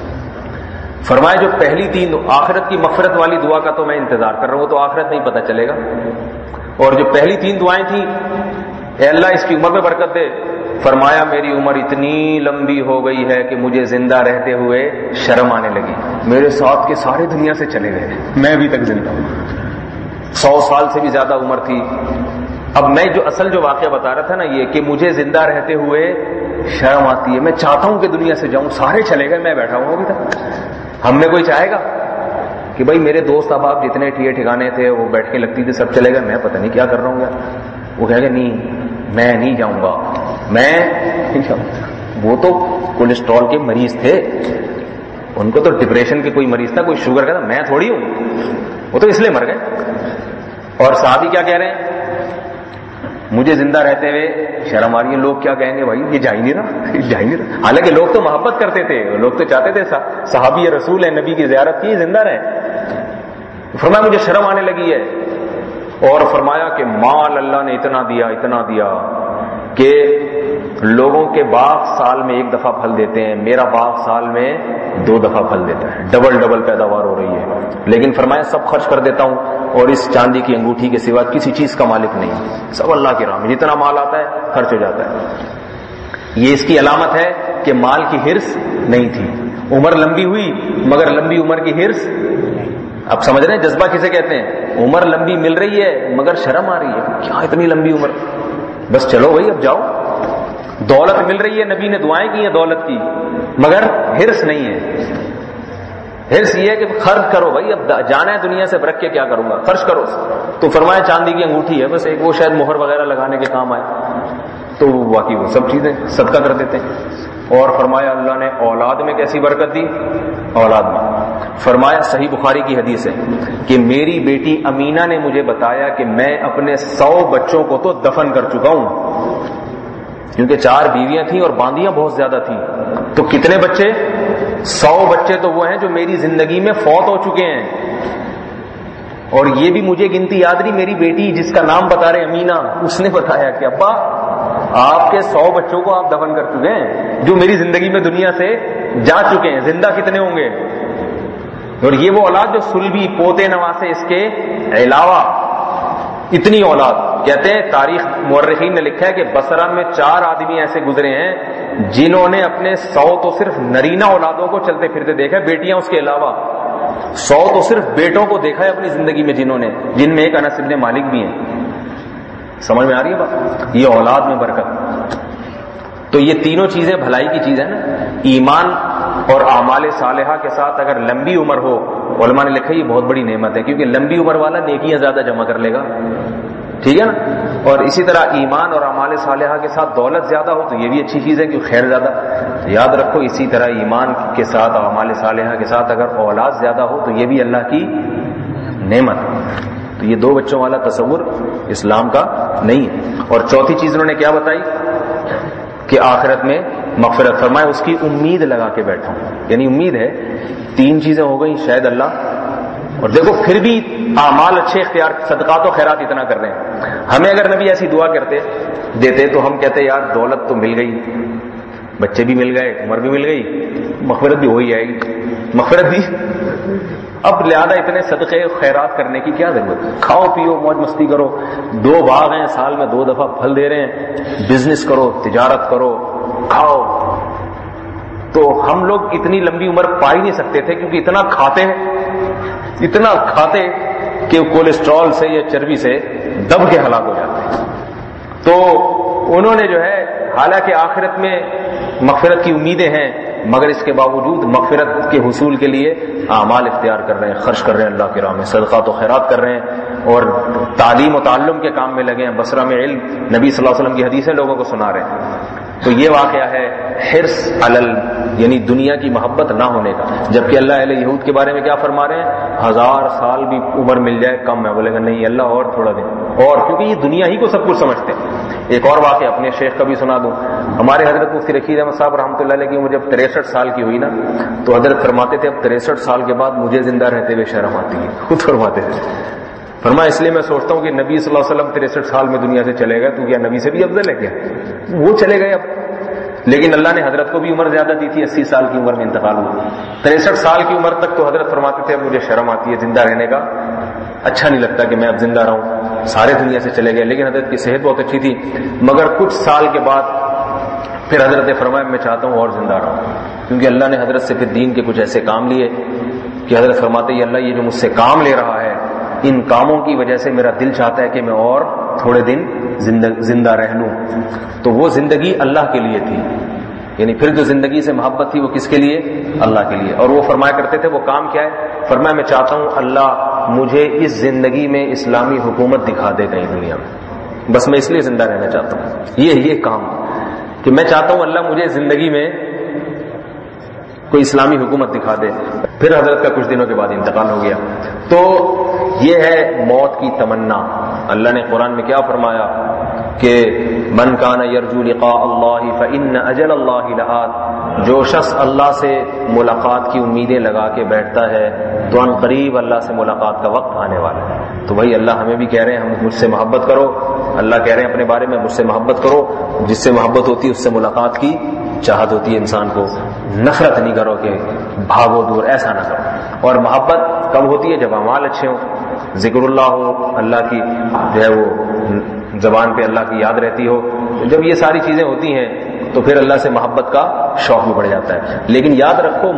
فرمایا جو پہلی 3 آخرت کی مغفرت والی دعا کا تو میں انتظار کر رہا ہوں، وہ تو آخرت نہیں پتہ چلے گا، اور جو پہلی 3 دعائیں تھیں، اے اللہ اس کی عمر میں برکت دے، فرمایا میری عمر اتنی لمبی ہو گئی ہے کہ مجھے زندہ رہتے ہوئے شرم آنے لگی، میرے ساتھ کے سارے دنیا سے چلے گئے، میں ابھی تک زندہ ہوں۔ 100 سال سے بھی زیادہ عمر تھی۔ اب میں جو واقعہ بتا رہا تھا نا، یہ کہ مجھے زندہ رہتے ہوئے شرم آتی ہے، میں چاہتا ہوں کہ دنیا سے جاؤں، سارے چلے گئے، میں بیٹھا ہوں ابھی تک۔ ہم میں کوئی چاہے گا کہ بھائی میرے دوست احباب جتنے ٹھکانے تھے وہ بیٹھ کے لگتی تھی، سب چلے گئے، میں پتہ نہیں کیا کر رہا ہوں یار۔ وہ کہے گا نہیں میں نہیں جاؤں گا، میں نہیں جاؤں گا۔ وہ تو کولیسٹرول کے مریض تھے، ان کو تو ڈپریشن کے کوئی مریض تھا، کوئی شوگر کا تھا، میں تھوڑی ہوں، وہ تو اس لیے مر گئے۔ اور صحابی کیا کہہ رہے ہیں؟ مجھے زندہ رہتے ہوئے شرم آ رہی ہے، لوگ کیا کہیں گے، بھائی یہ جا ہی نہیں رہا۔ حالانکہ لوگ تو محبت کرتے تھے، لوگ تو چاہتے تھے صحابی رسول ہے، نبی کی زیارت کی، زندہ رہے۔ فرمایا مجھے شرم آنے لگی ہے، اور فرمایا کہ مال اللہ نے اتنا دیا کہ لوگوں کے باغ سال میں 1 دفعہ پھل دیتے ہیں، میرا باغ سال میں 2 دفعہ پھل دیتا ہے، ڈبل پیداوار ہو رہی ہے۔ لیکن فرمایا سب خرچ کر دیتا ہوں، اور اس چاندی کی انگوٹھی کے سوا کسی چیز کا مالک نہیں، سب اللہ کی راہ میں، جتنا مال آتا ہے خرچ ہو جاتا ہے۔ یہ اس کی علامت ہے کہ مال کی ہرس نہیں تھی۔ عمر لمبی ہوئی مگر لمبی عمر کی ہرس، اب سمجھ رہے ہیں جذبہ کسے کہتے ہیں؟ عمر لمبی مل رہی ہے مگر شرم آ رہی ہے، کیا اتنی لمبی عمر، بس چلو بھائی اب جاؤ۔ دولت مل رہی ہے، نبی نے دعائیں کی ہیں دولت کی، مگر ہرس نہیں ہے۔ ہرس یہ ہے کہ خرچ کرو بھائی، اب جانا ہے دنیا سے، برک کے کیا کروں گا، خرچ کرو۔ تو فرمایا چاندی کی انگوٹھی ہے بس ایک، وہ شاید مہر وغیرہ لگانے کے کام آئے، تو باقی وہ سب چیزیں صدقہ کر دیتے ہیں۔ اور فرمایا اللہ نے اولاد میں کیسی برکت دی، اولاد میں فرمایا صحیح بخاری کی حدیث ہے کہ میری بیٹی امینہ نے مجھے بتایا کہ میں اپنے 100 بچوں کو تو دفن کر چکا ہوں، کیونکہ 4 بیویاں تھیں اور باندیاں بہت زیادہ تھیں، تو کتنے بچے؟ 100 بچے تو وہ ہیں جو میری زندگی میں فوت ہو چکے ہیں۔ اور یہ بھی مجھے گنتی یاد نہیں، میری بیٹی جس کا نام بتا رہے امینہ، اس نے بتایا کہ ابا آپ کے 100 بچوں کو آپ دفن کر چکے ہیں جو میری زندگی میں دنیا سے جا چکے ہیں، زندہ کتنے ہوں گے؟ اور یہ وہ اولاد جو سلبی پوتے نواسے اس کے علاوہ اتنی اولاد۔ کہتے ہیں تاریخ مورخین نے لکھا ہے کہ بصرہ میں 4 آدمی ایسے گزرے ہیں جنہوں نے اپنے 100 تو صرف نرینہ اولادوں کو چلتے پھرتے دیکھا، بیٹیاں اس کے علاوہ 100 تو صرف بیٹوں کو دیکھا ہے اپنی زندگی میں، جن میں ایک انس بن مالک بھی ہیں۔ سمجھ میں آ رہی ہے بات؟ یہ اولاد میں برکت۔ تو یہ تینوں چیزیں بھلائی کی چیز ہے نا، ایمان اور اعمال صالحہ کے ساتھ اگر لمبی عمر ہو، علماء نے لکھا یہ بہت بڑی نعمت ہے، کیونکہ لمبی عمر والا نیکیاں زیادہ جمع کر لے گا، ٹھیک ہے نا۔ اور اسی طرح ایمان اور اعمال صالحہ کے ساتھ دولت زیادہ ہو تو یہ بھی اچھی چیز ہے، کہ خیر زیادہ۔ یاد رکھو اسی طرح ایمان کے ساتھ اور اعمال صالحہ کے ساتھ اگر اولاد زیادہ ہو تو یہ بھی اللہ کی نعمت۔ تو یہ 2 بچوں والا تصور اسلام کا نہیں ہے۔ اور چوتھی چیز انہوں نے کیا بتائی؟ کہ آخرت میں مغفرت فرمائے، اس کی امید لگا کے بیٹھا ہوں. یعنی امید ہے 3 چیزیں ہو گئی شاید اللہ. اور دیکھو پھر بھی اعمال اچھے اختیار، صدقات و خیرات اتنا کر رہے ہیں. ہمیں اگر نبی ایسی دعا دیتے تو ہم کہتے یار دولت تو مل گئی، بچے بھی مل گئے، عمر بھی مل گئی، مغفرت بھی ہو ہی جائے گی، مغفرت بھی. اب لہذا اتنے صدقے خیرات کرنے کی کیا ضرورت؟ کھاؤ پیو موج مستی کرو، 2 باغ ہیں سال میں 2 دفعہ پھل دے رہے ہیں، بزنس کرو، تجارت کرو، کھاؤ. تو ہم لوگ اتنی لمبی عمر پا ہی نہیں سکتے تھے کیونکہ اتنا کھاتے کہ کولیسٹرول سے یا چربی سے دب کے ہلاک ہو جاتے. تو انہوں نے جو ہے حالانکہ آخرت میں مغفرت کی امیدیں ہیں، مگر اس کے باوجود مغفرت کے حصول کے لیے اعمال اختیار کر رہے ہیں، خرچ کر رہے ہیں اللہ کی راہ میں، صدقات و خیرات کر رہے ہیں، اور تعلیم و تعلم کے کام میں لگے ہیں. بصرہ میں علم، نبی صلی اللہ علیہ وسلم کی حدیثیں لوگوں کو سنا رہے ہیں. تو یہ واقعہ ہے حرص علل، یعنی دنیا کی محبت نہ ہونے کا. جبکہ اللہ اہل یہود کے بارے میں کیا فرما رہے ہیں؟ 1000 سال بھی عمر مل جائے کم ہے. بولے گا نہیں اللہ اور تھوڑا دن اور، کیونکہ یہ دنیا ہی کو سب کچھ سمجھتے ہیں. ایک اور واقعہ اپنے شیخ کا بھی سنا دوں. ہمارے حضرت مفتی رشید احمد صاحب رحمۃ اللہ علیہ کی عمر جب 63 سال کی ہوئی نا، تو حضرت فرماتے تھے اب 63 سال کے بعد مجھے زندہ رہتے ہوئے شرم آتی ہے. خود فرماتے تھے. فرمایا اس لیے میں سوچتا ہوں کہ نبی صلی اللہ علیہ وسلم 63 سال میں دنیا سے چلے گئے تو کیا نبی سے بھی افضل ہے کیا؟ وہ چلے گئے اب. لیکن اللہ نے حضرت کو بھی عمر زیادہ دی تھی، 80 سال کی عمر میں انتقال ہوا. 63 سال کی عمر تک تو حضرت فرماتے تھے اب مجھے شرم آتی ہے زندہ رہنے کا، اچھا نہیں لگتا کہ میں اب زندہ رہوں. سارے دنیا سے چلے گئے، لیکن حضرت کی صحت بہت اچھی تھی. مگر کچھ سال کے بعد پھر حضرت نے فرمایا میں چاہتا ہوں اور زندہ رہوں، کیونکہ اللہ نے حضرت سے پھر دین کے کچھ ایسے کام لیے کہ حضرت فرماتے ہیں اللہ یہ جو مجھ سے کام لے رہا ہے، ان کاموں کی وجہ سے میرا دل چاہتا ہے کہ میں اور تھوڑے دن زندہ رہ لوں. تو وہ زندگی اللہ کے لیے تھی. یعنی پھر جو زندگی سے محبت تھی وہ کس کے لیے؟ اللہ کے لیے. اور وہ فرمایا کرتے تھے وہ کام کیا ہے؟ فرمایا میں چاہتا ہوں اللہ مجھے اس زندگی میں اسلامی حکومت دکھا دے کہیں دنیا میں، بس میں اس لیے زندہ رہنا چاہتا ہوں. یہ کام کہ میں چاہتا ہوں اللہ مجھے زندگی میں کوئی اسلامی حکومت دکھا دے. پھر حضرت کا کچھ دنوں کے بعد انتقال ہو گیا. تو یہ ہے موت کی تمنا. اللہ نے قرآن میں کیا فرمایا کہ من کان یرجو لقاء اللہ فإن اجل اللہ لآت، جو شخص اللہ سے ملاقات کی امیدیں لگا کے بیٹھتا ہے تو ان قریب اللہ سے ملاقات کا وقت آنے والا ہے. تو بھائی اللہ ہمیں بھی کہہ رہے ہیں مجھ سے محبت کرو. اللہ کہہ رہے ہیں اپنے بارے میں مجھ سے محبت کرو. جس سے محبت ہوتی ہے اس سے ملاقات کی چاہت ہوتی ہے انسان کو. نفرت نہیں کرو کہ بھاگو دور، ایسا نہ کرو. اور محبت کب ہوتی ہے؟ جب اعمال اچھے ہوں، ذکر اللہ ہو، اللہ کی جو ہے وہ زبان پہ اللہ کی یاد رہتی ہو. جب یہ ساری چیزیں ہوتی ہیں تو پھر اللہ سے محبت کا شوق بھی بڑھ جاتا ہے. لیکن یاد رکھو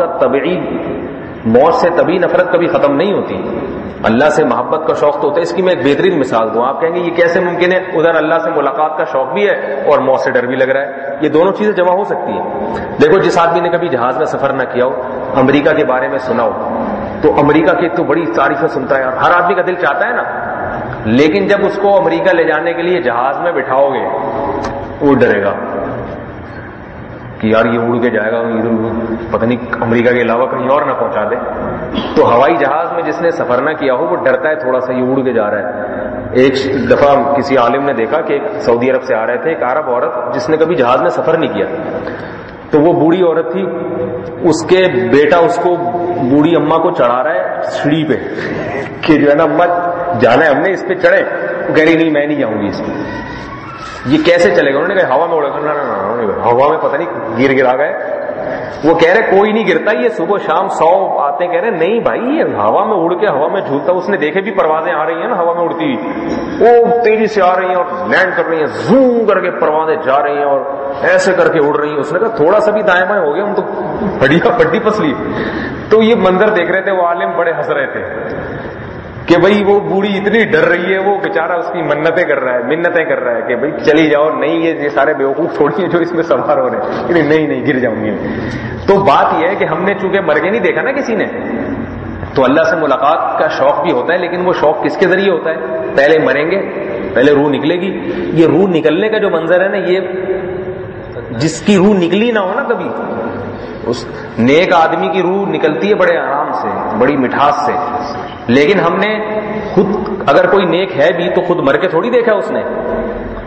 موت سے طبعی نفرت کبھی ختم نہیں ہوتی. اللہ سے محبت کا شوق تو ہوتا ہے. اس کی میں ایک بہترین مثال دوں. آپ کہیں گے یہ کیسے ممکن ہے؟ ادھر اللہ سے ملاقات کا شوق بھی ہے اور موت سے ڈر بھی لگ رہا ہے. یہ دونوں چیزیں جمع ہو سکتی ہیں. دیکھو جس آدمی نے کبھی جہاز میں سفر نہ کیا ہو، امریکہ کے بارے میں سنا ہو، تو امریکہ کی تو بڑی تعریفیں سنتا ہے، ہر آدمی کا دل چاہتا ہے نا. لیکن جب اس کو امریکہ لے جانے کے لیے جہاز میں بٹھاؤ گے وہ ڈرے گا کہ یار یہ اڑ کے جائے گا، پتہ نہیں امریکہ کے علاوہ کہیں اور نہ پہنچا دے. تو ہوائی جہاز میں جس نے سفر نہ کیا ہو وہ ڈرتا ہے تھوڑا سا، یہ اڑ کے جا رہا ہے. ایک دفعہ کسی عالم نے دیکھا کہ سعودی عرب سے آ رہے تھے ایک عرب عورت جس نے کبھی جہاز میں سفر نہیں کیا. تو وہ بوڑھی عورت تھی، اس کے بیٹا اس کو بوڑھی اماں کو چڑھا رہا ہے سیڑھی پہ کہ جو ہے نا اماں جانا ہے ہم نے اس پہ چڑھے. کہہ رہی نہیں میں نہیں جاؤں گی اس پہ. یہ کیسے چلے گا؟ انہوں نے کہا ہوا میں اڑے گا. ہوا میں پتہ نہیں گر گئے. وہ کہہ رہے کوئی نہیں گرتا، یہ صبح شام 100 آتے کہہ رہے نہیں بھائی یہ ہوا میں اڑ کے ہوا میں جھولتا. اس نے دیکھے بھی پروازیں آ رہی ہیں نا ہوا میں اڑتی ہوئی، وہ تیزی سے آ رہی ہیں اور لینڈ کر رہی ہیں، زوم کر کے پروازیں جا رہی ہیں اور ایسے کر کے اڑ رہی ہیں. اس نے کہا تھوڑا سا بھی دائیں بائیں ہو گیا ہم تو ہڈی پسلی. تو یہ منظر دیکھ رہے تھے وہ عالم، بڑے ہنس رہے تھے کہ بھئی وہ بوڑھی اتنی ڈر رہی ہے، وہ بیچارہ اس کی منتیں کر رہا ہے کہ بھئی چلی جاؤ. نہیں یہ سارے بیوقوف تھوڑی ہیں جو اس میں سوار ہو رہے ہیں. نہیں گر جاؤں گی. تو بات یہ ہے کہ ہم نے چونکہ مر کے نہیں دیکھا نا کسی نے، تو اللہ سے ملاقات کا شوق بھی ہوتا ہے. لیکن وہ شوق کس کے ذریعے ہوتا ہے؟ پہلے مریں گے، پہلے روح نکلے گی. یہ روح نکلنے کا جو منظر ہے نا، یہ جس کی روح نکلی نہ ہو نا کبھی، اس نیک آدمی کی روح نکلتی ہے بڑے آرام سے، بڑی مٹھاس سے. لیکن ہم نے خود اگر کوئی نیک ہے بھی تو خود مر کے تھوڑی دیکھا اس نے.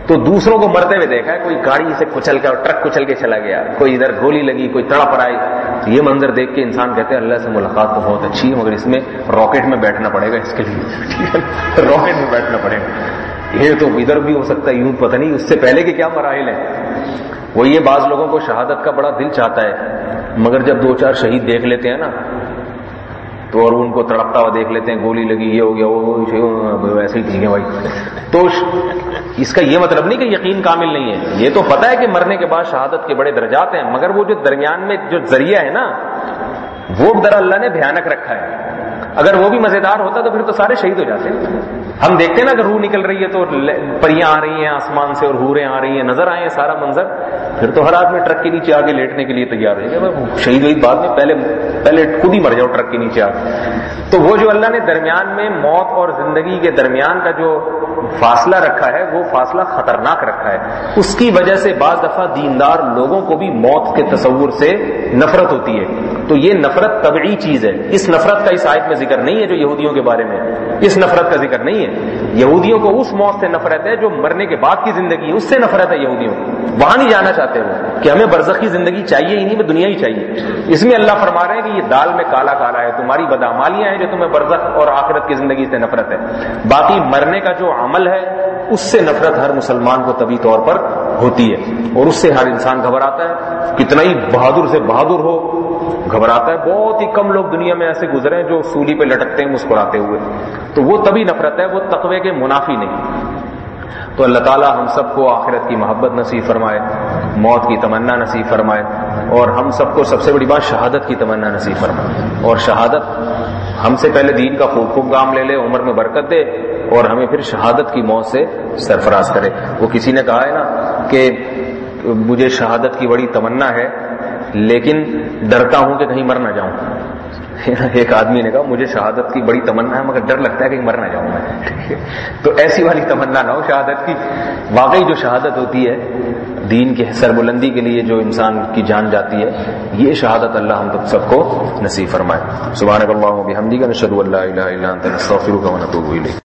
تو دوسروں کو مرتے ہوئے دیکھا ہے، کوئی گاڑی سے کچل کے اور ٹرک کچل کے چلا گیا، کوئی ادھر گولی لگی، کوئی تڑپ رہا ہے. یہ منظر دیکھ کے انسان کہتے ہیں اللہ سے ملاقات تو بہت اچھی ہے، مگر اس میں راکٹ میں بیٹھنا پڑے گا، اس کے لیے راکٹ میں بیٹھنا پڑے گا. یہ تو ادھر بھی ہو سکتا ہے، یوں پتہ نہیں اس سے پہلے کے کیا مراحل ہیں. وہ یہ بعض لوگوں کو شہادت کا بڑا دل چاہتا ہے، مگر جب 2-4 شہید دیکھ لیتے ہیں نا تو اور ان کو تڑپتا ہوا دیکھ لیتے ہیں، گولی لگی، یہ ہو گیا، وہ ایسے ہی ٹھیک ہے بھائی. تو اس کا یہ مطلب نہیں کہ یقین کامل نہیں ہے، یہ تو پتہ ہے کہ مرنے کے بعد شہادت کے بڑے درجات ہیں، مگر وہ جو درمیان میں جو ذریعہ ہے نا وہ در اللہ نے بھیانک رکھا ہے. اگر وہ بھی مزیدار ہوتا تو پھر تو سارے شہید ہو جاتے. ہم دیکھتے ہیں نا اگر روح نکل رہی ہے تو پریاں آ رہی ہیں آسمان سے اور حوریں آ رہی ہیں، نظر آئے ہیں سارا منظر، پھر تو ہر آدمی ٹرک کے نیچے آگے لیٹنے کے لیے تیار ہے. شہید ہوئی بعد میں، پہلے خود ہی مر جاؤ ٹرک کے نیچے آ. تو وہ جو اللہ نے درمیان میں موت اور زندگی کے درمیان کا جو فاصلہ رکھا ہے وہ فاصلہ خطرناک رکھا ہے. اس کی وجہ سے بعض دفعہ دیندار لوگوں کو بھی موت کے تصور سے نفرت ہوتی ہے. تو یہ نفرت طبعی چیز ہے. اس نفرت کا اس آیت میں ذکر نہیں ہے جو یہودیوں کے بارے میں، اس نفرت کا ذکر نہیں ہے. یہودیوں کو اس موت سے نفرت ہے جو مرنے کے بعد کی زندگی ہے، اس سے نفرت ہے یہودیوں کو. وہاں نہیں جانا چاہتے وہ کہ ہمیں برزخی زندگی چاہیے ہی نہیں، میں دنیا ہی چاہیے. اس میں اللہ فرما رہے ہیں کہ یہ دال میں کالا کالا ہے، تمہاری بدعمالیاں ہیں جو تمہیں برزخ اور آخرت کی زندگی سے نفرت ہے. باقی مرنے کا جو عمل ہے اس سے نفرت ہر مسلمان کو طبی طور پر ہوتی ہے، اور اس سے ہر انسان گھبراتا ہے. کتنا ہی بہادر سے بہادر ہو گھبراتا ہے. بہت ہی کم لوگ دنیا میں ایسے گزرے ہیں جو سولی پہ لٹکتے ہیں مسکراتے ہوئے. تو وہ تبھی نفرت ہے، وہ تقوی کے منافی نہیں. تو اللہ تعالی ہم سب کو آخرت کی محبت نصیب فرمائے، موت کی تمنا نصیب فرمائے، اور ہم سب کو سب سے بڑی بات شہادت کی تمنا نصیب فرمائے. اور شہادت ہم سے پہلے دین کا خوب خوب کام لے لے، عمر میں برکت دے، اور ہمیں پھر شہادت کی موت سے سرفراز کرے. وہ کسی نے کہا ہے نا کہ مجھے شہادت کی بڑی تمنا ہے لیکن ڈرتا ہوں کہ کہیں مر نہ جاؤں. ایک آدمی نے کہا مجھے شہادت کی بڑی تمنا ہے مگر ڈر لگتا ہے کہ مر نہ جاؤں میں. تو ایسی والی تمنا نہ ہو شہادت کی. واقعی جو شہادت ہوتی ہے دین کے سربلندی کے لیے جو انسان کی جان جاتی ہے، یہ شہادت اللہ ہم سب کو نصیب فرمائے. سبحانک اللہم و بحمدک، نشہد ان لا الہ الا انت، نستغفرک و نتوب الیک.